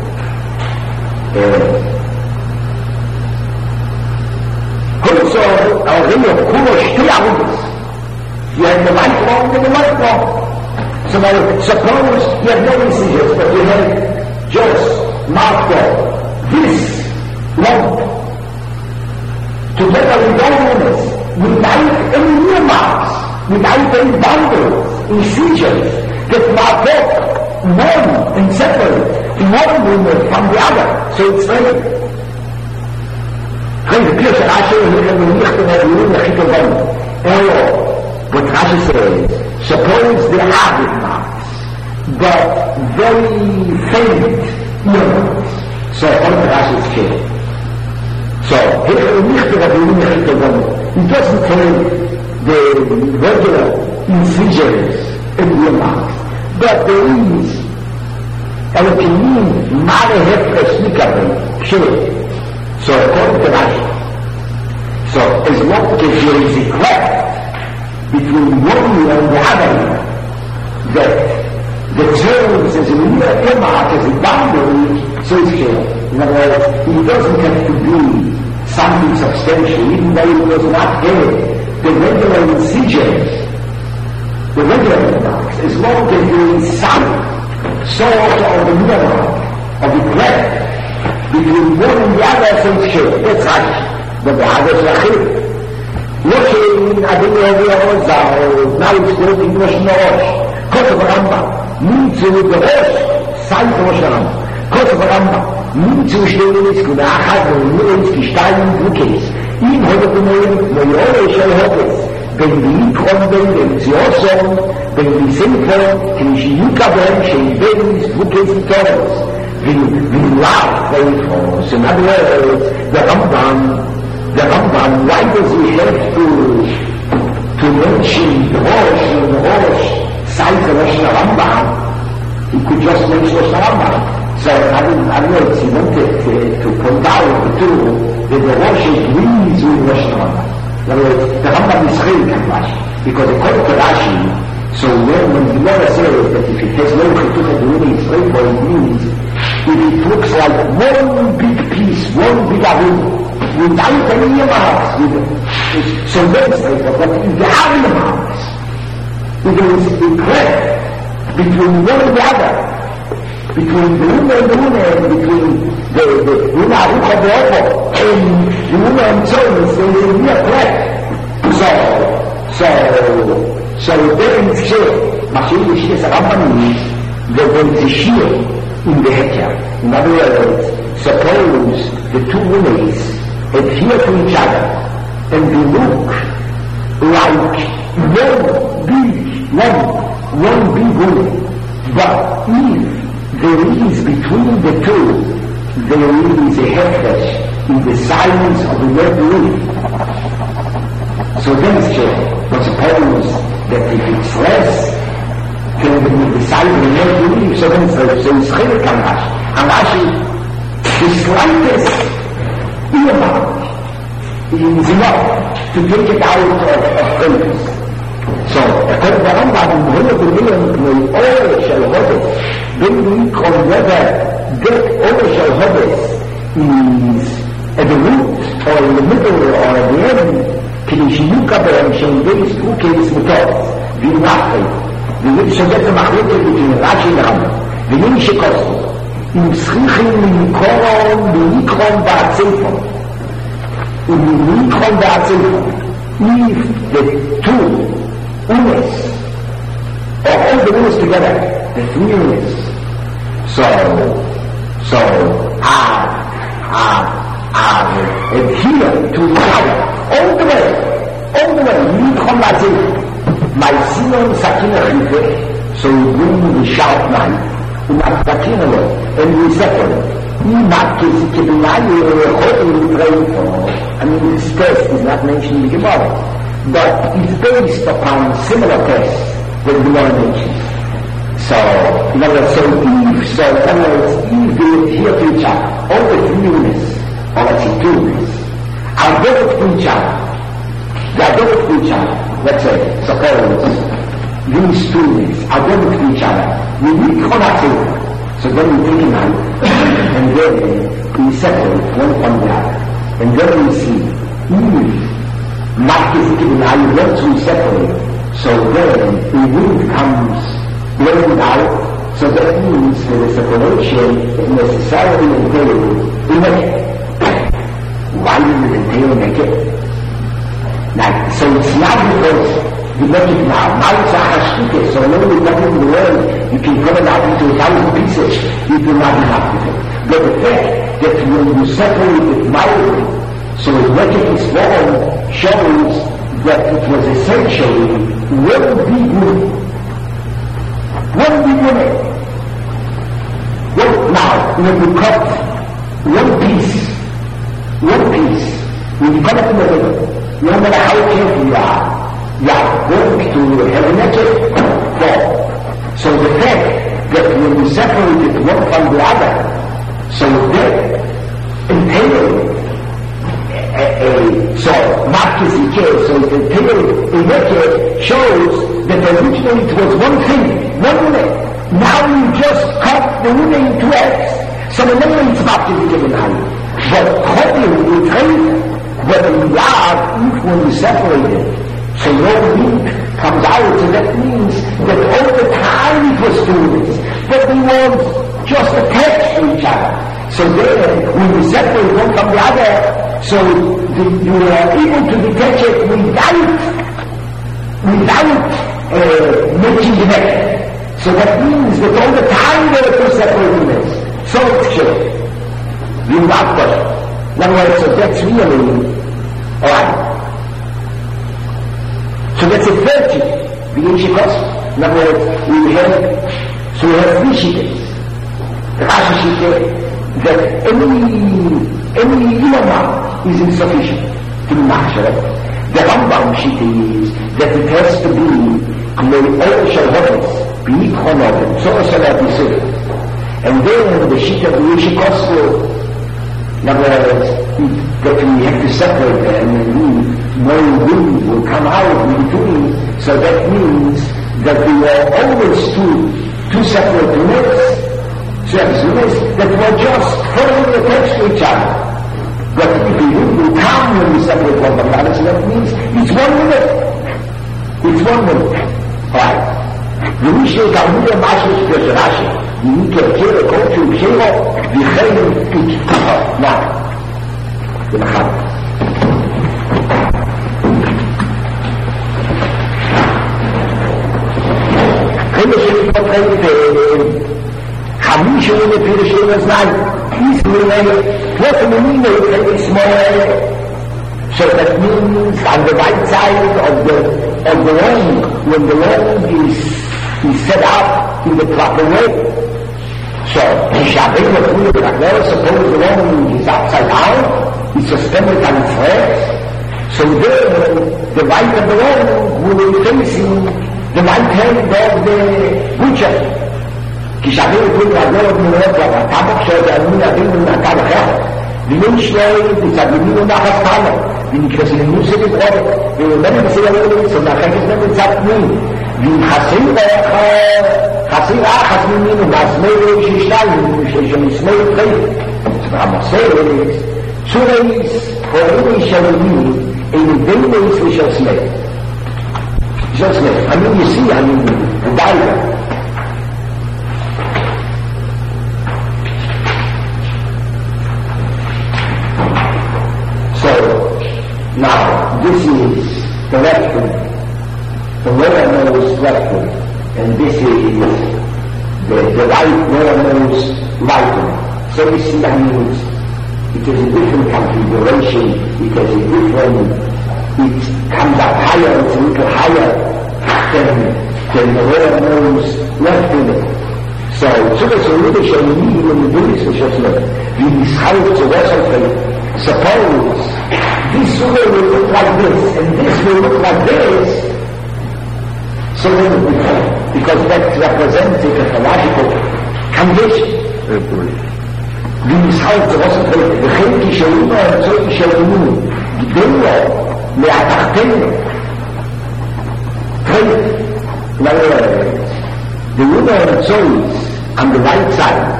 also, our ring of course, two hours. You have the right wrong and the right wrong. So now, suppose you have no incisions, but you have just marked off this long, together with all without any new marks, without any boundaries, incisions, that mark off one and separate one movement from the other. So it's right. Great, the clear Rashi is what Rashi says, suppose there are big marks, but very faint earmarks. So all the Rashi is clear. So, he doesn't take the regular incisions in the earmarks, but there is an opinion, Mare Hefresh Nikabri, clear. So according to Rashi, so as long as there is a cleft between one ear and the other ear, that the terms as a mere earmark, as a boundary, so it's clear. In other words, it doesn't have to be something substantial, even though it was not there. The regular incisions, the regular earmarks, as long as there is some sort of the earmark, of the cleft, between one and the other, so it's clear. That's right. But the other is achir. Looking at the area of Zao, now it's still English in the Rosh. Kosovo Rambam, means with the Rosh, side Rosh Rambam. Kosovo Rambam, means with the Nitzku, the Achad, the Nitzki, Stein, Bukes. Ihm heute gemein, wo ihr eure Schell hoffes, wenn die Ikronden, wenn sie Osson, wenn die Sinfon, wenn ich Yukaben, wenn ich Benis, Bukes und Torres. We love faithfulness. In other words, the Rambam, why does he have to mention the Rosh and the Rosh side the Rosh and the Rambam? He could just mention Rosh and the Rambam. So in other words, he wanted to point out the two, that the Rosh agrees with Rosh and the Rambam. In other words, the Rambam is really Rashi, because according to Rashi, so when the Gemara says that if it has no Chetuch at the winning straight, what it means, if it looks like one big piece, one big avon, without any marks, so then it's like, but if there are any marks, if there is a cleft between one and the other, between the Una and the Una, and between the Una Arucha Be'opo, and the Una and Tzonis, there is a mere cleft. So then it's clear, Mashiach Yeshua Rambam means that there is a shear in the heter. In other words, suppose the two women adhere to each other and they look like one big woman. But if there is between the two, there is a hefresh in the size of the word woman. So then it's clear. But suppose that if it's less, can be decided in the belief, so then so it's chilek on Rashi. And Rashi, the slightest earmark is enough to take it out of things. So, according to the Rambam, when the million all shall have it, then we can whether that all shall have it is at the root, or in the middle, or at the end, כדי שיהיו קבלם שעומדי יסתרו כיס מטוב, ואם נחרי, ואם שזאת המחלוקת between רש"י לרמב"ם, ומי שקוסטו, אם צריכים למיקרון בעצמם, ומיקרון בעצמם, if the two unes, or all the unes together, the three unes, so adhere to each other, all the way, Mikron Lazim, my Simon Sakina Rife, so we bring the sharp knife, and Sakina, and we separate. Not to deny you or praying for. I mean, this test is not mentioned in the Gemara, but it's based upon similar tests that we are mentioned. So, in other words, if they adhere to each other, all the three units, or let's say 2 units, are devoted to each other. They are devoted to each other. Let's say, suppose these two units identical to each other. We need connectivity. So then we take him out, and then we separate one from the other. And then we see, Mark is given how once we separate, so then the wind comes blowing out, so that means for the separation it necessarily entails the naked. Why did it entail naked? Now, so it's not because you make it now it's a hashkike, so when we got in the world, you can cut it out into 1,000 pieces, you do not have to do. But the fact that when you separate it mildly, so as naked is form, shows that it was essentially one big unit. One big unit. Well, now, when you cut one piece, when you cut it in the middle, no matter how careful you are going to have a naked form. So the fact that when you separate it one from the other, so that entails so Marcus so the naked shows that originally it was one thing, one unit. Now you just cut the unit into X. So the name is Marcus given out. But cutting the trade, when you are, when you separate it, so no meat comes out, so that means that all the time it was doing this, but they were just attached to each other. So then, when you separate one from the other, so you are able to detach it without making the neck. So that means that all the time there are two separate units. So it's sure. You not touch. In other words, so that's really alright. So that's a third sheet, the ancient cost. In other words, we have three sheets. The Rashi sheet that any imam is insufficient to be machsheret. The Rambam sheet is that it has to be all shalhotis, be chonotim, so salat yisir. And then the sheet of the ancient cost, in other words, that we have to separate them and no wind will come out in between. So that means that we were always two separate units that were just totally attached to each other. But if the wind will come when we separate one from the other, so that means it's one unit. It's one unit. Right. The Mishnah Talmud and Mashal Shpesh Rashi. You need to appear a culture of Sheva, the Chayim Pitch. Now, the Machal. Chayim Sheva Chayim 5 שנים לפי לשם הזמן, what do we mean with a small? So that means on the right side of the land, when the land is set up in the proper way. So, suppose the land is upside down, it's suspended on its legs. So there, the right of the land will be facing the right hand of the butcher. כשאתם יכולים לעבור את מנהלת הטבק שהדענו להבין מהטב אחר ויום שניים תצגנים ומחס טבק ונכנסים סביב עובד ואומרים בסדר למצוא מהחקת במצד פנים ונכסים חסים אחס ממנו מהסמל שישתיים שמשמל חיים המסרת צורייס קוראים ישרים אין דיימייס ושל סמל של סמל אני יסי אני דיילה Now, this is the left one, the lowermost left one, and this is the right lowermost right one. So you see that means it is a different configuration, it is a different, it comes up higher, it's a little higher than the lowermost left one. So, das Jüdische nie in die Bundesgeschichte, wie die Schau zu Wasserfeld, suppose this way will look like this, and this will look like this, so then it will fall, because that represents a technological condition. Wie die Schau zu Wasserfeld, the Chemkische Luna und Zeugische Luna, die Dinge, mehr Tachtene, trägt, In other words, the Uno choice on the right side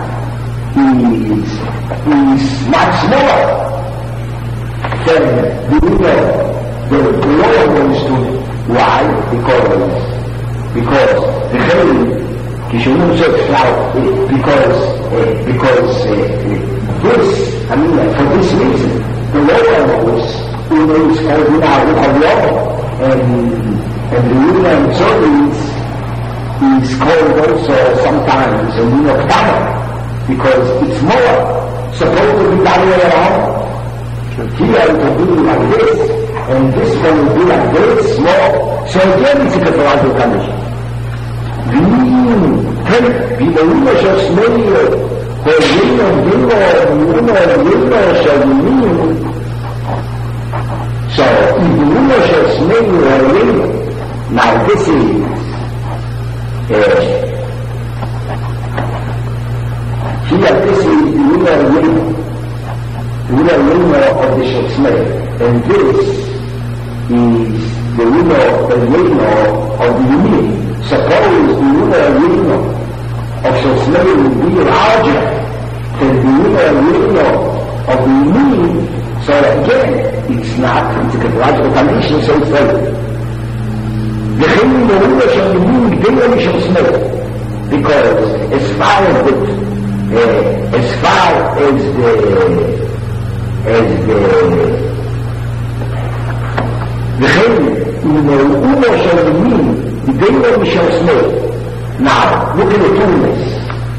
is much smaller than the lower ones to. Why? Because the Chayim, because this, for this reason, the lower ones is called Uno, and the Uno choice is called also sometimes a Uno Ktana, because it's more supposed to be the other way around. Here it will be like this, and this one will be like this, more. So again it's a pathological condition. V'imonu shasmeir, ho'yino shalimim. So, v'imonu shasmeir ho'yino. Now this is here this is the winner of the Shasmeir, and this is the winner of the Yemim. Suppose the winner of Shasmeir will be larger than the winner of the Yemim, so again, it's a pathological condition, so it's like the winner shall be bigger Shasmeir, because as far as the Uno shall mean the Deva we shall slay. Now, look at the fullness.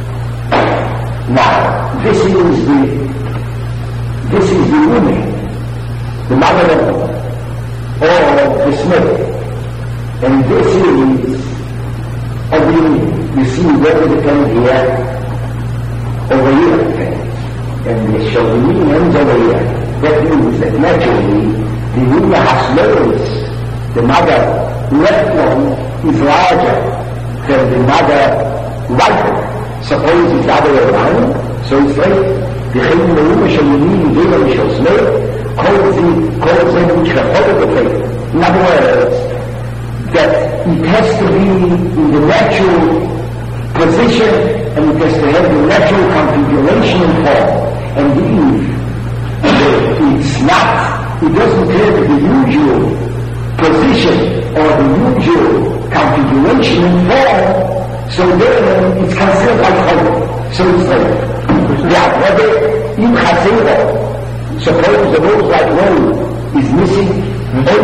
Now, this is the woman, the mother of the slave. And this is of the, you see where the pen here, over here, and the Shalini ends over here. That means that naturally the Yuna Haslois, the mother left one, is larger than the mother right one. Suppose it's the other way around, so it's like the Yuna Shalini, the Yuna Shalini, calls them which have followed the faith. In other words, that it has to be in the natural position, and it has to have the natural configuration and form. And it's not, it doesn't have the usual position or the usual configuration and form, so then it's considered like holy. So it's like, whether in Chazera, suppose the rose like roll is missing, in the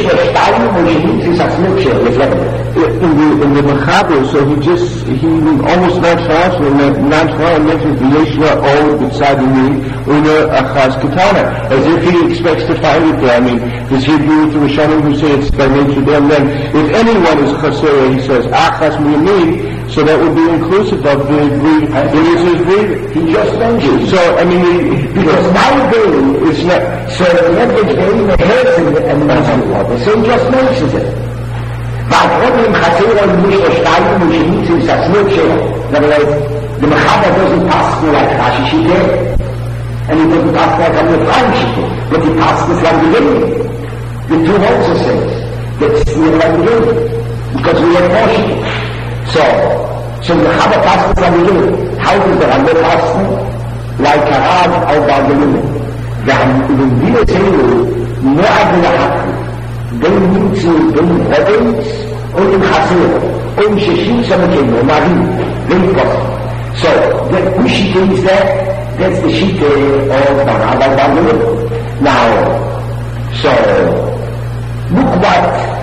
Mechaber, so he almost non-transparent mentions the Yeshua Od beside the knee, Una Achaz Katana, as if he expects to find it there. I mean, does he agree with the Rishonim who say it's by nature there? And then, if anyone is Chasera, he says, Achaz Miyamid, so that would be inclusive of the breed. He just mentioned. So, I mean, because nowadays, it's not, so the message in the head so he just mentions it. But when in Chatzera you wish to start and you need to submit in other words, the Mechaber doesn't pass me like Rashi Shite, and he doesn't pass like on the Flying Shite, but he passes like the beginning. The two also says that it's near like the beginning, because we have more Shite. So the Mechaber passes like the beginning. How does the Rambam pass like Karab or Bargelim? The Dina Seiru, Mu'ad Lahakri, they need to bring evidence or in Chasir, or in Sheshim Samakim, or Marim, very possible. So, which Shita is that? That's the Shita of Barab al-Bargelim. Now, so, look what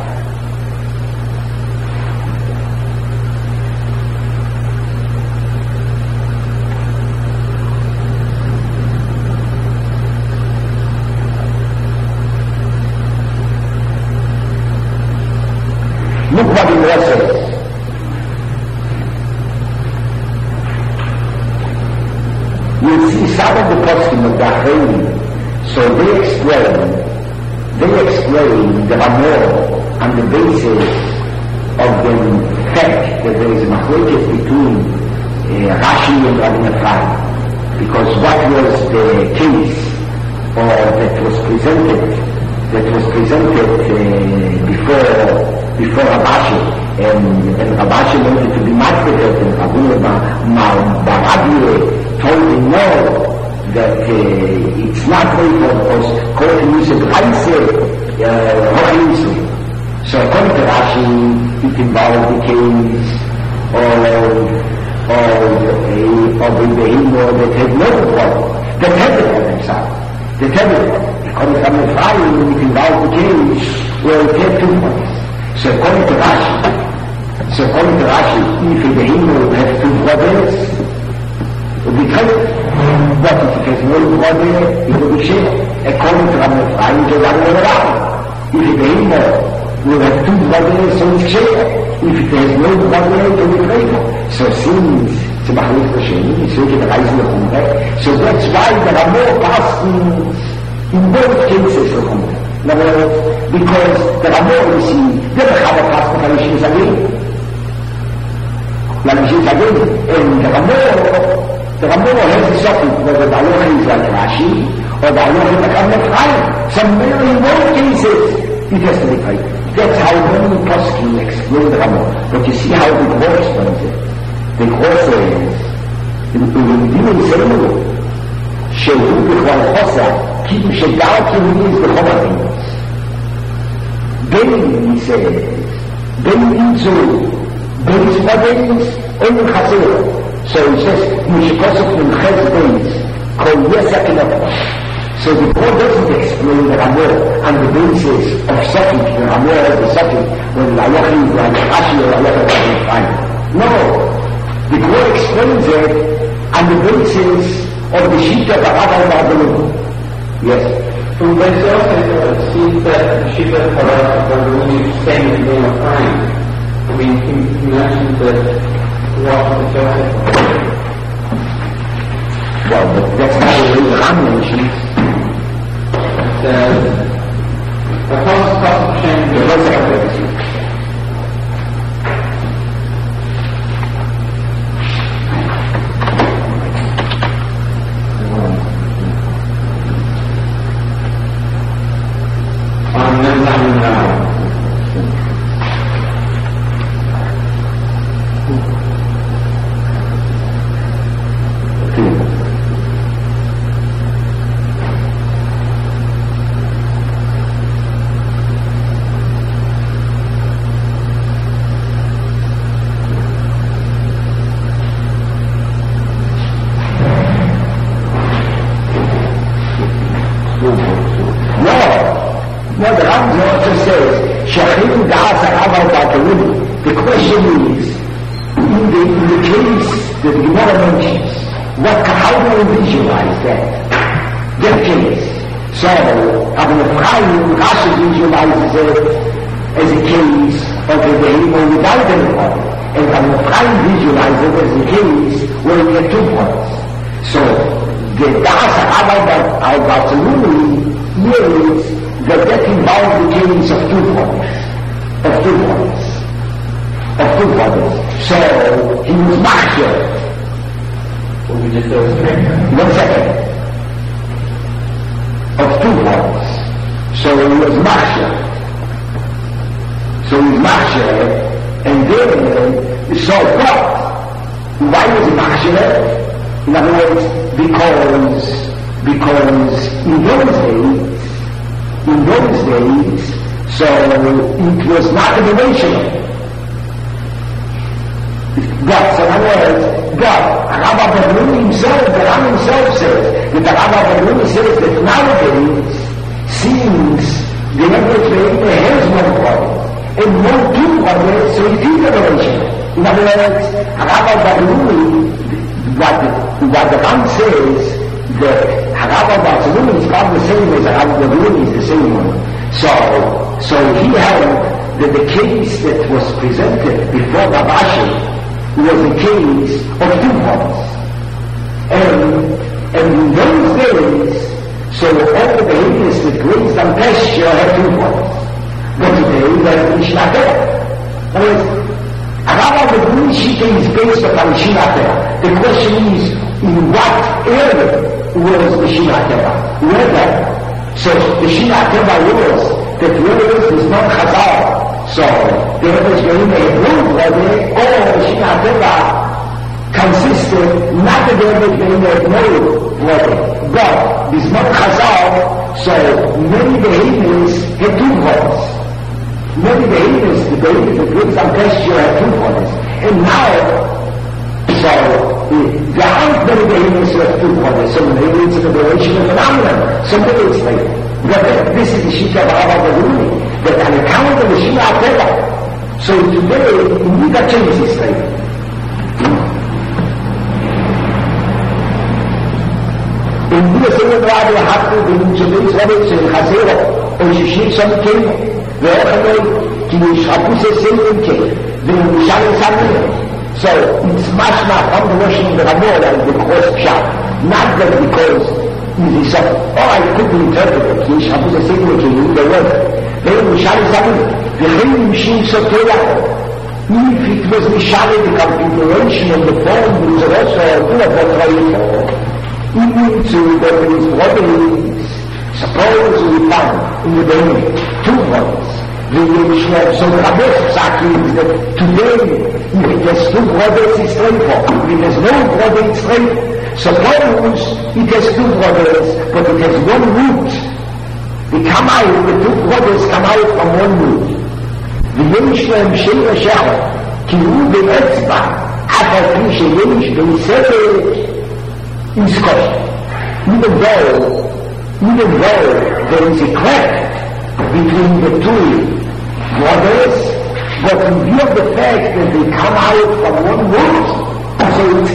the Gemara says. You see some of the poskim of the Achreim, so they explain the Ramor on the basis of the fact that there is a machlokes between Rashi and Rabbi Nachman, because what was the case that was presented before Rashi, and Rabashi wanted to be marketed, and Barabie told him no, that it's not very for us, according to Yusuf Reise, so according to Rashi, it involved the case of the behemoth that had no problem, that had the problem himself, that had the problem. According to Ramefraim, it involved the case where it had 2 points. So according to Rashi, if the behemoth has 2 brothers, it will be great. But if it has no brother, it will be shame. According to Ramefraim, it will be around. If the behemoth will have 2 brothers, so it's shame. If it has no brother, it will be great. So since it's a Mahalik Hashem, so you can rise in the Humre. So that's why there are more fastings in both cases of Humre. Because there are more, you see, there are other fasting like Yishis again. And there are more has the subject, whether the Allah is like Rashi, or the Allah is like Ramefraim. Some very more cases, it has to be right. That's how many poskim explain the Ramah. But you see how the Gvor explains it. The Gvor says, in the ceremony, שהוא בכלל חוסר, כי שדעת ימיניס בכל הדינוס. בין, he says, בין ימצאו, בין ספדינס, אין חסר. So he says, משקוסף מנחס בינס, כל יסק נפש. So the Gvor doesn't explain the Ramah on the basis of second, the Ramah as the second, when the Ayachi is like Rashi or Ayachi is like Fine. No, the Gvor explains it on the basis of the Shita of Rabbi Barbalu. Yes. From myself, it seems that the Shita of Rabbi Barbalu is saying the name of time. I mean, he mentions that what the Joseph. Well, but that's not the way the Ram mentions. The first change the there's going to be one brother, or Shinateva consisted not that there was going to be no brother, but this not Chazal, so many behaviors had two brothers. Many behaviors, the behaviors that lives on pasture had two brothers. And now, so there aren't many behaviors who have two brothers, so maybe it's an aberration of phenomenon, so maybe it's like, but this is the Shita Baba Baduni, that on account of the Shinateva, so today, we got changes this thing. In the same way, we have to do today's knowledge in Hazero, or you should some king, where I know, to use Hapuse Satan king, then we shall examine it. So, it's much not from the Russian of the Ramora and the cross shot, not that because it is so, I couldn't interpret it, you Hapuse Satan king in the word. Then we shall examine it. The ring machine so if it was Mishali, the configuration of the form was also full of what I thought, even to what is bodies, suppose we find in the brain two bodies, so the Rabbis is that today, if there's two brothers, it's straightforward. If there's no brother, it's straightforward. Suppose it has two brothers, but it has one root. They come out, the two brothers come out from one root. ויש להם שבע שעות, כי הוא באצבע, אף על פי שיש בסדר יזכוש. Even though there is a cleft between the two brothers, but in view of the fact that they come out from one root, so it's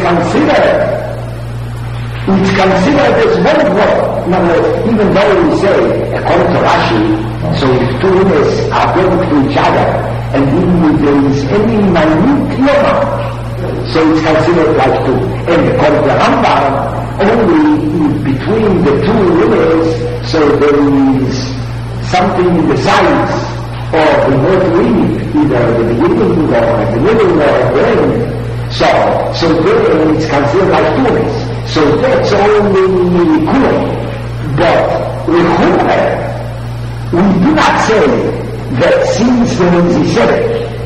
considered as one brother. In other words, even though we say, according to Rashi, so if two winners are going to each other, and even if there is any minute number, so it's considered like two. And according to Rambam, only between the two winners, so there is something in the sides of the word wing, either at the beginning or at the middle or at the end. So there it's considered like two winners. So that's only cool. But we do not say that since there is a seven,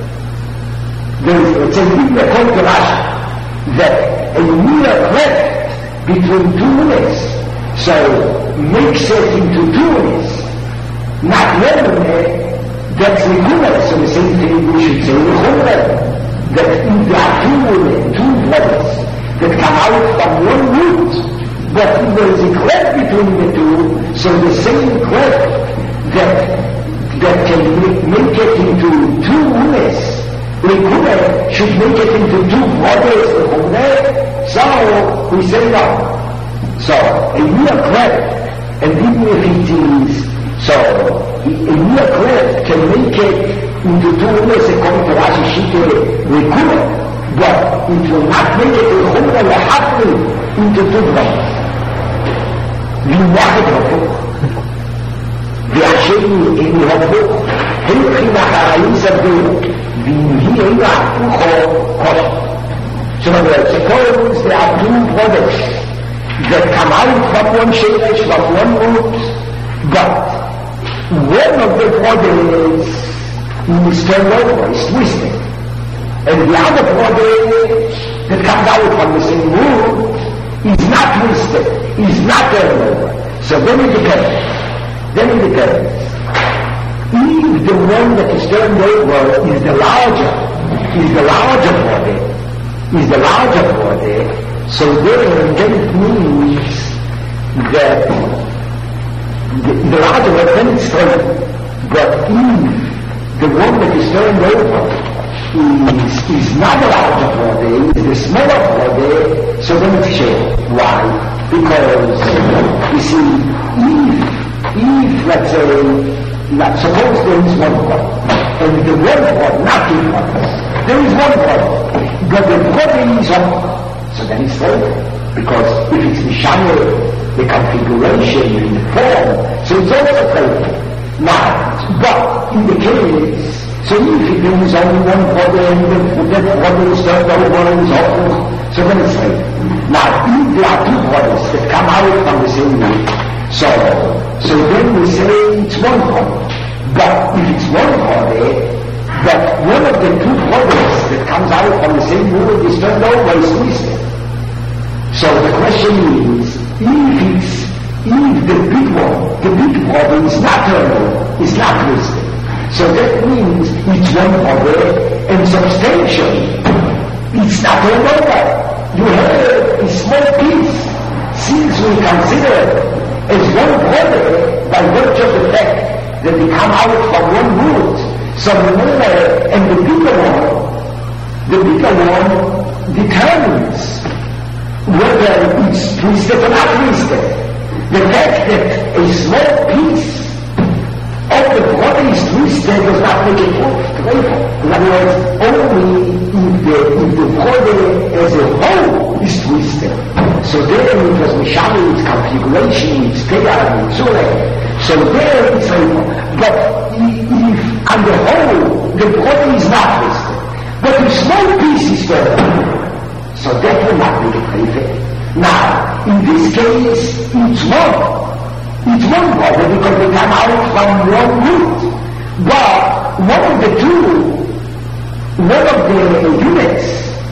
it's a big according to Rashi, that a mere cleft between two units, so makes it into two units, not one unit, that's the unit. So the same thing we should say the unit, that if there are two brothers that come out from one root, but if there is a cleft between the two, so the same cleft that can make it into two units, the should make it into two brothers, so we say no. So a mere cleft, and even if it is, so a mere cleft can make it into two units according to Rashi Shite Rekuah, but it will not make it into two brothers. ואחד הפוך, והשני אינו הפוך, הלכים אחראים סביר, ואם היא אינה הפוכו כושר. So in other words, suppose there are two brothers that come out from one shemesh, from one root, but one of the brothers is turned over, is twisted, and the other brother that comes out from the same root is not twisted, is not turned over. So then it depends. If the one that is turned over is the larger brother, so then it means that the larger brother, then it's straight. But if the one that is turned over is not the larger brother, is the smaller brother, so then it's share. Why? Because, you see, if let's say, suppose there is one brother, and the one brother, not two brothers, there is one brother, but the brother is on, so then it's straight. Because if it's Mishana, the configuration in the form, so it's also straight. Now, but in the case, so if there is only one brother and that brother is turned over and is awful, so then it's straight. Now, if there are two brothers that come out from the same root, so then we say it's one brother. But if it's one brother, but one of the two brothers that comes out from the same woman is turned over, is twisted. So the question is, if the big brother is not turned over, is not twisted. So that means it's one brother and substantially it's not turned over. You have a small piece, since we consider as one brother by virtue of the fact that they come out from one root. So and the bigger one determines whether it's twisted or not twisted. The fact that a small piece of the brother is twisted does not make it grateful. In other words, only if the brother as a whole is twisted. So there it was Mishali, its configuration, its Tegar, its Zurek. So there it's grateful. But if on the whole the brother is not twisted, but a small piece is there, so that will not make it grateful. Now, in this case, it's one brother because they come out from one root. But one of the units,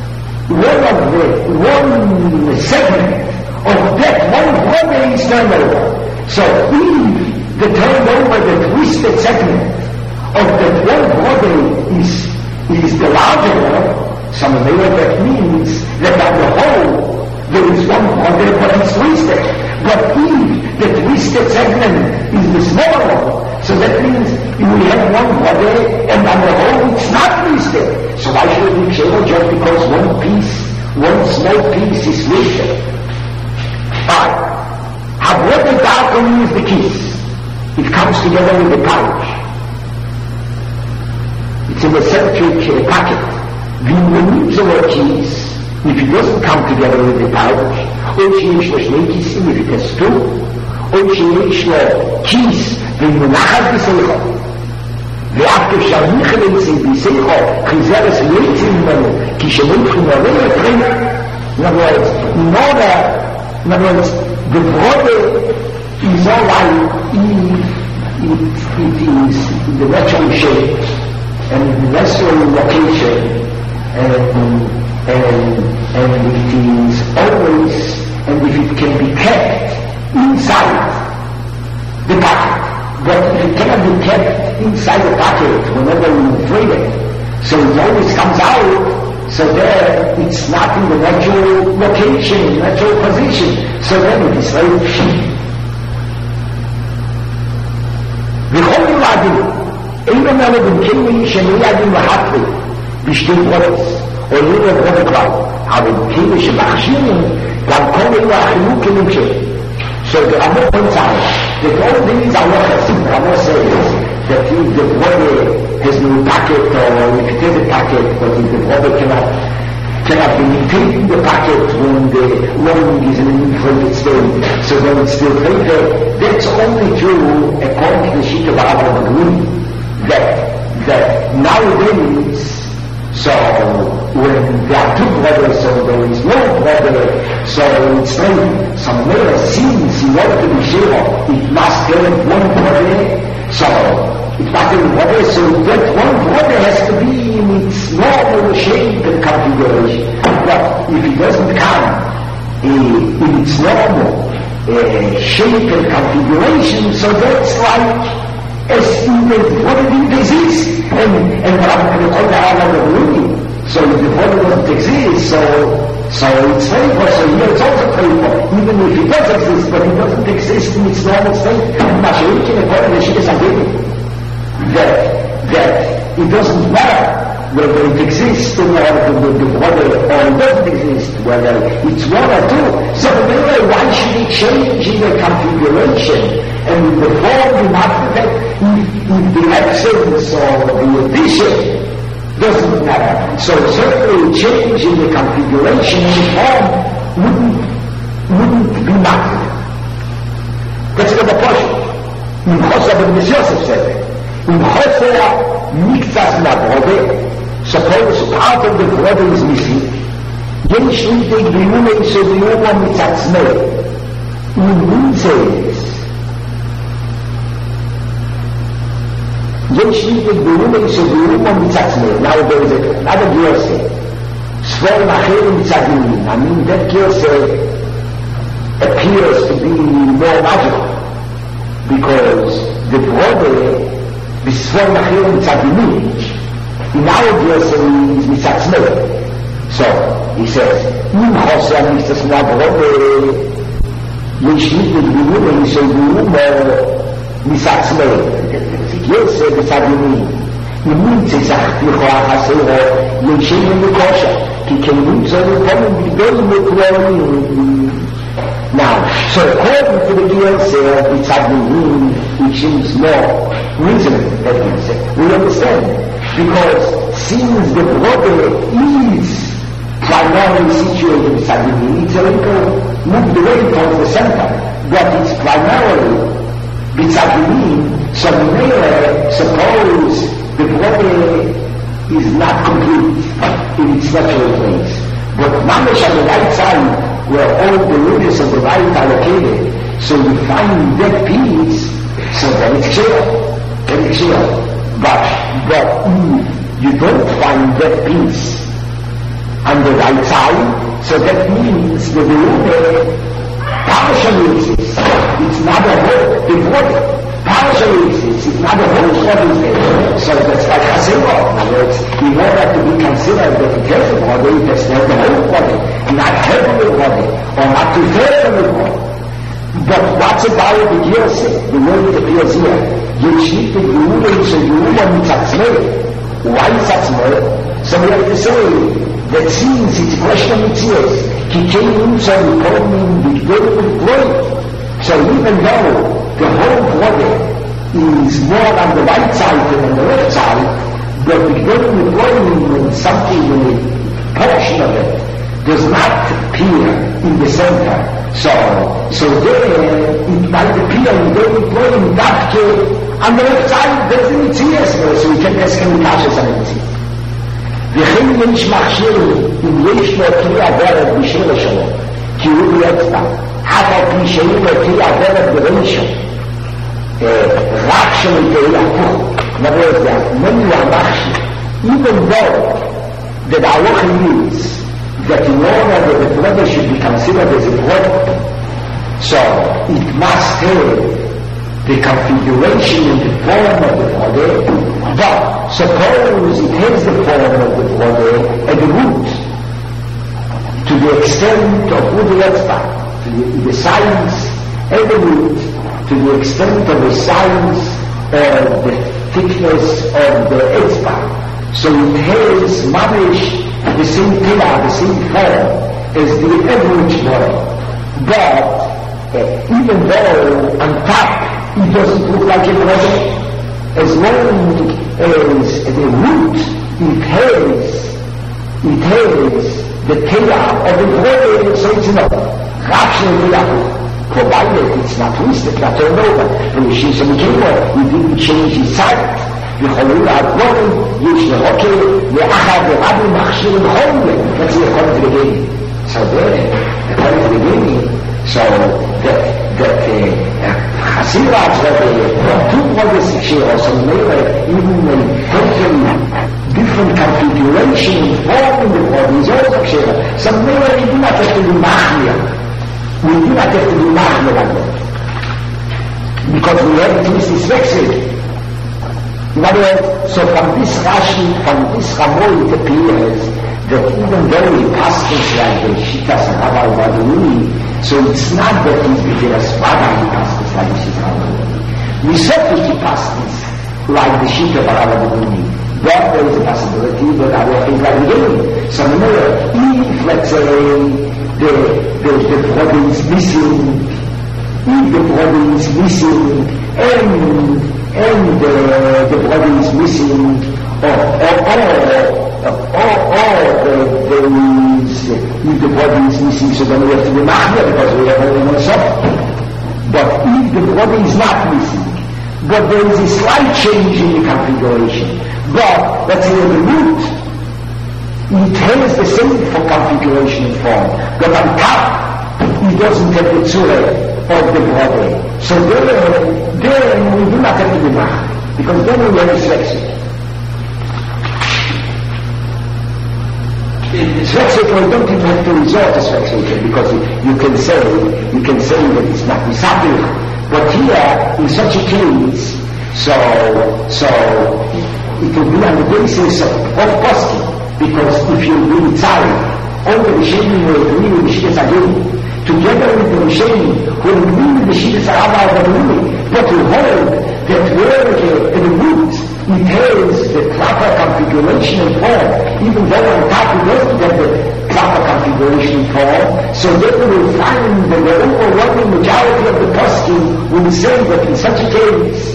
one segment of that one brother is turned over. So if the turned over, the twisted segment of that one brother is the larger one, some of that means that on the whole, there is one brother, but it's twisted. But if the twisted segment is the smaller one, so that means we have one brother, and on the whole, it's not twisted. So why should we share just because one small piece is twisted? Fine. Brother Darkon is the kiss. It comes together with the pouch. It's in the centric packet. The individual keys, if it doesn't come together with the pouch, or שיש לו שני כיסים, if it has two, או שיש לו כיס ומונחת בסייחו, ואף אפשר נכנסים בסייחו, חיזרס יוצאים ממנו, כי שמונחים עליהם לפרעים. In other words, the brother is all right if it is in the natural shape and in the natural location and it is always, and if it can be kept inside the pocket. But if it cannot be kept inside the pocket whenever we inflate it, so it always comes out, so there it's not in the natural location, natural position, so then it is like sheep. וכל ילדים, אין לנו במקרים שמילדים להפריד בשתי פרודס, או ילד רוב כבר, אבל במקרים שמכשירים גם כל אלה החינוקים נמשכים. So the Ramo points out that all these are not the Ramo says that if the brother has no packet or if it has a packet, but if the brother cannot be maintained in the packet when the loading is in an inflated state, so then it's still later. That's only true according to the sheet of Avraham Avinu that nowadays, so when there are two brothers, so there is no brother, so it's like some male since in order to be sure it must have one brother, so it must have one brother, so that one brother has to be in its normal shape and configuration. But if it doesn't come in its normal shape and configuration, so that's like as in the brother didn't exist, and so if the brother doesn't exist, so it's painful, so here it's also painful, even if it does exist, but it doesn't exist in its normal state. That it doesn't matter whether it exists or the brother, or it doesn't exist, whether it's one or two. So anyway, why should it change in the configuration and in the form in after if the absence or the addition doesn't matter? So certainly change in the configuration and the form wouldn't be nothing. That's not the question. In Chosa ben Yosef said it. In Chosa Miktas Nabrode, suppose part of the brother is missing. Then Shritek Biyume so Biyuma Mitzatzme. In says יש לי בגבולים שבגבולים או מצד שמאל. Now there is another Gerse. ספורם אחרים מצד ימין. I mean that Gerse appears to be more magical because the brother בספורם אחרים מצד ימין. In our Gerse is מצד שמאל. So, he says, אם חוסר ניסטס מהברודה, יש לי בגבולים שבגבולים מצד שמאל. Gerse בצד ימין. ימין צזח לכוח הסרו, ישם מקושה, כי כלים זו לפעמים בגדול מקלורים. Now, so according to the Gerse בצד ימין, it seems more reasonable, that Gerse. We understand, because since the brother is primarily situated bצד ימין, it's a little moved away towards the center, but it's primarily בצד ימין, so suppose the brother is not complete in its natural place. But mamish on the right side, where all the limits of the right are located, so you find that piece, so then it's clear. But if you don't find that piece on the right side, so that means the brother partially exists. It's not a whole, the brother partially exists. It's not a whole story there. So that's like Hasira. In other words, in order to be considered that it has a body, it has not the whole body, not half of the body, or not two-thirds of the body. But what's about the Gerse? The way it appears here. Yeshit the Yehuda mitzatzmei. Why mitzatzmei? So we have to say that since it's a question of Mitzias, he came in so he called him with glory. So even though the whole body is more on the right side than on the left side, but the glory when something in a portion of it does not appear in the center. So there it might appear in the glory that on the left side that's the Mitzias, so we can ask him Kashas on the Mitzias. וכן יש מכשיר אם יש לו כלי עברת בשביל שלו כי הוא יצא אף על פי שאין לו כלי עברת בראשו רק שמתאי הפוך נבוא את זה מנו המכשיר even though that our is that in order that the brother should be considered as a brother so it must have the configuration and the form of the body, but suppose it has the form of the body at the root, to the extent of the size at the root, to the extent of the size of the thickness of the etzba. So it has mamish the same pillar, the same form as the average body. But even though on top it doesn't look like a brother, as long as the root it has the pillar of the brother, so it's enough. Provided it's not twisted, not turned over. And you see some people, you didn't change his side. יכולים לעבוד, יש לרוקר, לאחר ורבי מכשיר חומר, that's the according to the game. So there, according to the game, so that Hasira has got two brothers here, or some later, even a totally different configuration and form in the body is also Hasira. Some later, we do not have to do Machmir. We do not have to do Machmir on that. Because we have to use this vexed. In other words, so from this Rashi, from this Ramon, it appears that even though he passes like the Shitas and Rabbi Vaduni, so it's not that he's between us, Rabbi, he passes like the Shitas and Rabbi Vaduni. We certainly he passes like the Shitas and Rabbi Vaduni. But there is a possibility that our things like the game. So remember, if, let's say, the body is missing, and the body is missing, or if the body is missing, so then we have to be machmir because we have only one suffer. But if the body is not missing, but there is a slight change in the configuration, but let's say the root, it has the same for configuration and form, but on top, it doesn't have the tzure of the body. So there we do not have to be machmir. Because then we have Svexik. Svexik, we don't even have to resort to Svexik, because you can say that it's not Misabich. But here, in such a case, so it will be on the basis of posting, because if you really try, all the Rishonim will agree with the Shitas again, together with the Rishonim who will agree with the Shitas Arabah of the Rumi, but to hold that where the root it has the proper configuration and form, even though on top it doesn't have the proper configuration and form, so then we will find that the overwhelming majority of the posting will say that in such a case,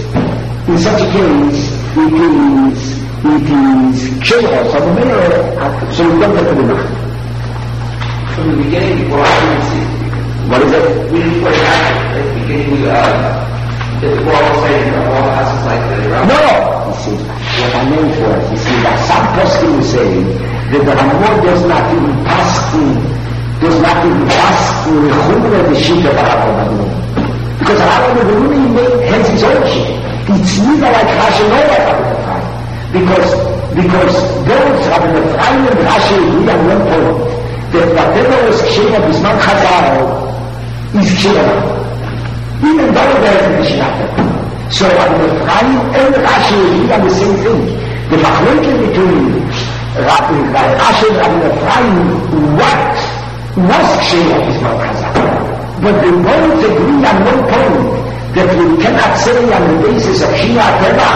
it is chaos of the mirror, so we don't have to do nothing. From the beginning, what is it? We didn't put it out at the beginning, that the world saying that all houses like that around. No! You see, what I meant was, that some posting will say that the Ramon does not even pass the Chumra the sheet of Rabban. Because Rabban has his own sheet. It's neither like Rashi nor like Rabban Ephraim. Because those Rabban Ephraim and Rashi agree on one point, that whatever was Ksheva Bisman Chazal is Ksheva. Even though there is a Mishnah. So Rabban Ephraim and Rashi agree on the same thing. The Machlokes between Rashi and Rabban Ephraim, what was Ksheva Bisman Chazal? But they both agree on one point, that we cannot say on the basis of Shia Teva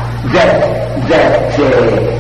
that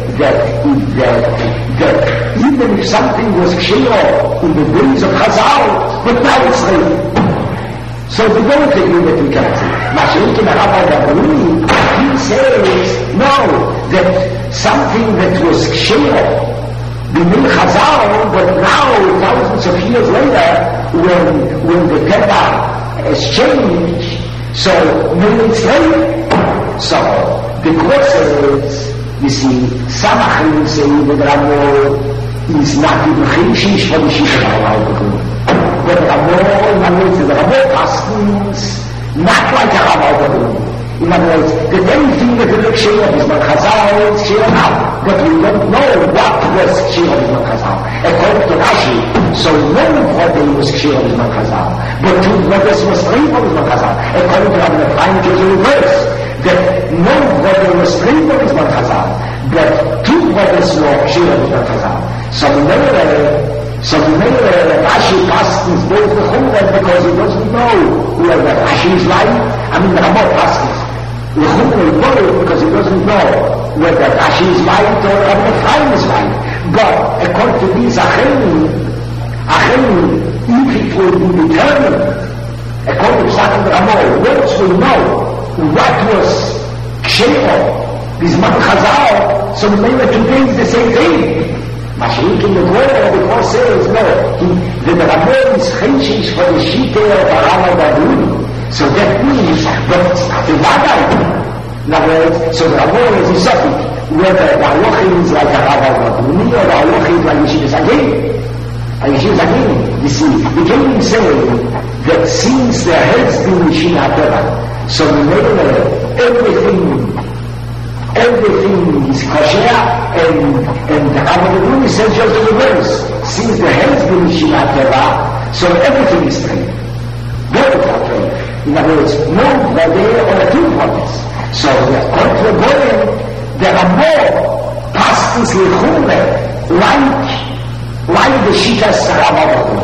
even if something was Kshia in the days of Chazal, but now it's late. So they don't agree that we cannot say. Mashiach Rabbi Rabbanuni, he says, no, that something that was Kshia b'min Chazal, but now, thousands of years later, when the Teva has changed, so maybe it's late. So the question is, you see, some Achim say that Ramo is not even Chinshish for the Shita Rabbi. But Ramo Paskins, not like a Rabbi. In other words, the anything that the Kshia is not Chazal, it's Kshia now. But we don't know what was Kshia is not Chazal. According to Rashi, so nobody was Kshia is not Chazal. But two brothers was Rimbo is not Chazal. According to Rabbi Ephraim, it was a reverse. That nobody was Rimbo is not Chazal. But two brothers were Kshia is not Chazal. So the mayor Rashi Paskins both the Chumra because he doesn't know whether Rashi is right. I mean, the Ramah Paskins. The Chumra will know because he doesn't know whether Rashi is right or Rabbi Ephraim is right. But according to these Achim, if it will be determined, according to Satan Ramah, once we know what was Ksheva, Bisman Chazal, so the mayor today is the same thing. Mashiach in the Torah says, no, the Ramah is Chinshish for the Shita of Arama Baduni. So that means, but it's not a Vadai. In other words, so the Ramah is a subject, whether the Halacha is like a Arama Baduni or the Halacha is like the Shita Zagin. You see, we can even say that since there has been Shina Torah, so the everything is kosher, and the Rabbi says just the reverse. Since there has been Shina Teva, so everything is free. Both are free. In other words, no Vade or two brothers. So according to the Goyen, there are more pastors Lechumre, like the Shitas Rabbi.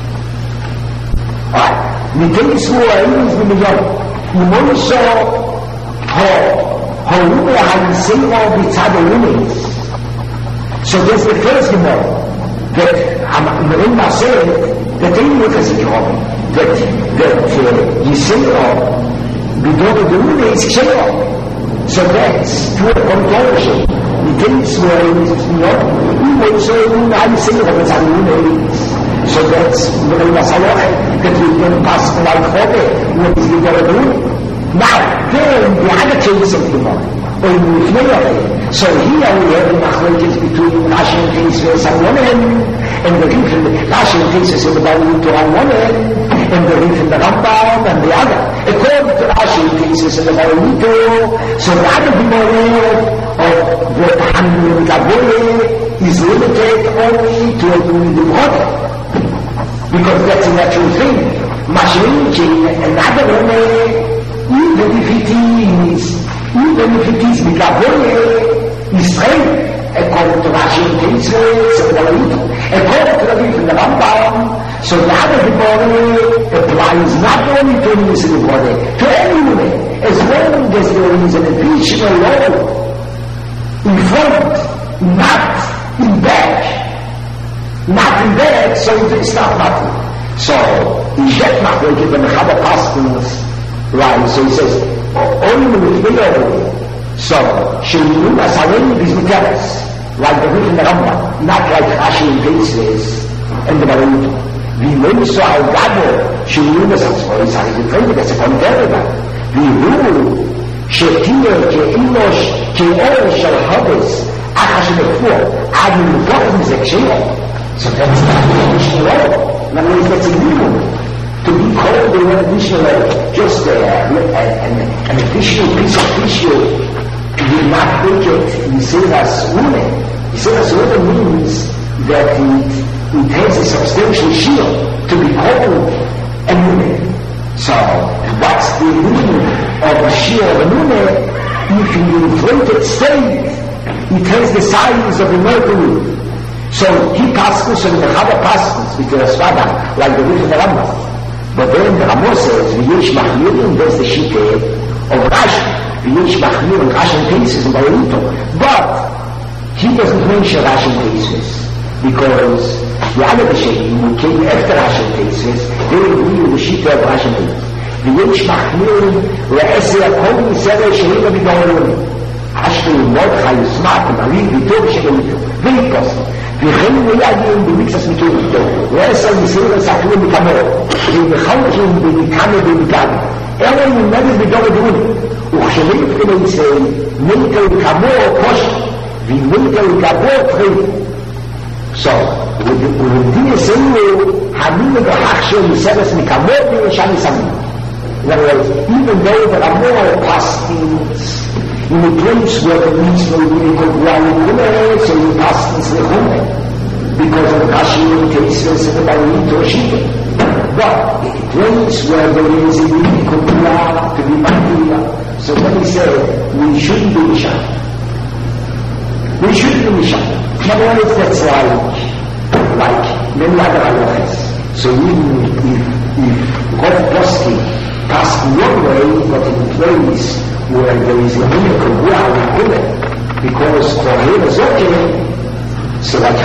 Alright, Niteis Mu'ayim is the Million. Umonso Horumre HaYisero B'tzad HaLumis. So there's the first Gemara that Merima said that they look as a Jehovah, that Yisero B'dor HaLumis is Ksheva. So that's to a contortion. Niteis Mu'ayim is the Million. Umonso HaYisero B'tzad HaLumis. So that's Merima Salach, that we can pass like Chode, what is the Gemara? Now, then the other case of the Gemara, so here we have the Machlokes between Rashi and Tosfos on one end, and the different Rashi and Tosfos in the Bible on one end, and the Rif in the Rambam, and the other. According to Rashi, cases in the Baruito, so the other Gemara of the Hanun Gavoye is limited only to the water, because that's a natural thing. Mashiach, another one, even if it is Gavoye, Israel, according to Rashi and cases of the Baruito, according to the Rif in the Rambam. So the other Gemara applies not only to the Muslim body, to anyone, as long as there is an additional law in front, not in back. Not in back, so it's not nothing. So, he get nothing to the Mechaba Paskins, right? So he says, only with video. So, Shemina Salim is Mikeres, like the Rif in the Rambam, not like Rashi and cases and the Baruito. We know so our God, she knew the success, I was afraid that's a contrary. We rule, she tear, she English, she all shall have this, Akash before, I will go in the jail. So that's not the additional law. That means that's a new to be called an additional law, just an additional piece of tissue, will not make it, he says as woman. He says as woman means that it has a substantial shield to be called a nune. So, what's the meaning of the shield of a nune? If in the inflated state, it has the size of a mercury. So, he passes and the Chava passes, because like the Rif in the Rambam. But then the Rambam says, V'yesh Machmir, and there's the Shite of Rashi. V'yesh Machmir, and Rashi cases in Baruito. But, he doesn't mention Rashi cases. Because the other Rishonim who came after Rashi cases, they agree with the Shita of Rashi cases. The Yesh Machmir, Re'esei HaKol Yisrael Shehiva B'Gaolim. Ashkel Mordechai Yismat, Marie V'Tov Shehiva. Very possible. V'chein Meyagim B'Mixas Mikevito. Re'esei Yisrael Saklim B'Kamor. V'Mechalkim B'Mikame B'Mikame. Eren Yimnebis B'Gaolim. U'Chshelim B'Kele Yisrael, Milkel B'Kamor Kosh. V'Milkel B'Kamor Tchil. So, with the same Hamina the Hakshel Yisrael Mikamor B'Yeshani Samim. In other words, even though there are more pastors in a place where the means no really go well, so you pastors the home because of Rashi and cases and the Baruito Shita. But in a place where there is a really good to be material, so when he said, we shouldn't be Mishah. We shouldn't be Mishah. In other words, that's like many other halachas. So even if God Posky passed one way, but in a place where there is a miracle, because for him is okay, so like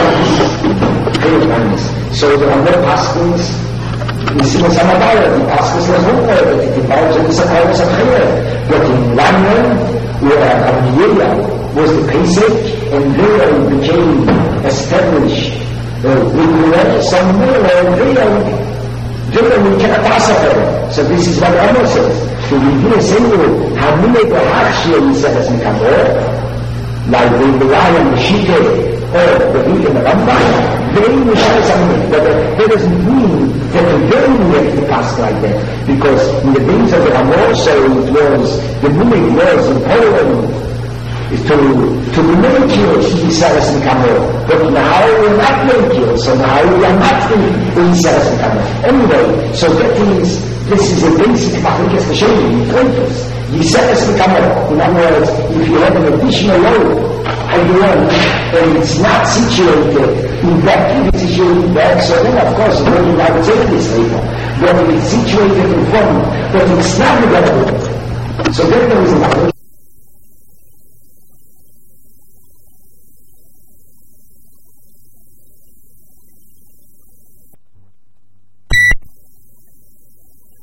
so there are no pastors. In Simon Samadaya, the pastors are home there, but it involves a disappointment of prayer. But in London, where Abdiyah was the Pesach, and there it became established. We were some more there we cannot pass it. So this is what Rambam says. So we hear saying, how many the Hakshel Yisrael Mikamor, like they rely on the Shite or the Rif in the Rambam, they will show something. But that doesn't mean that the very have to pass like that. Because in the days of the Hamor, so it was, the movement was in Poland, to be manicure to be Saras Mikamor. But now we're not manicure, so now we are not in Saras Mikamor. Anyway, so this is a basic Machlikas Hashem, in Freitas. Yisaras Mikamor. In other words, if you have an additional load of your own, and it's not situated in back, it's situated in back, so then of course you don't have to take this later. But if it's situated in front, but it's not available. So then there is a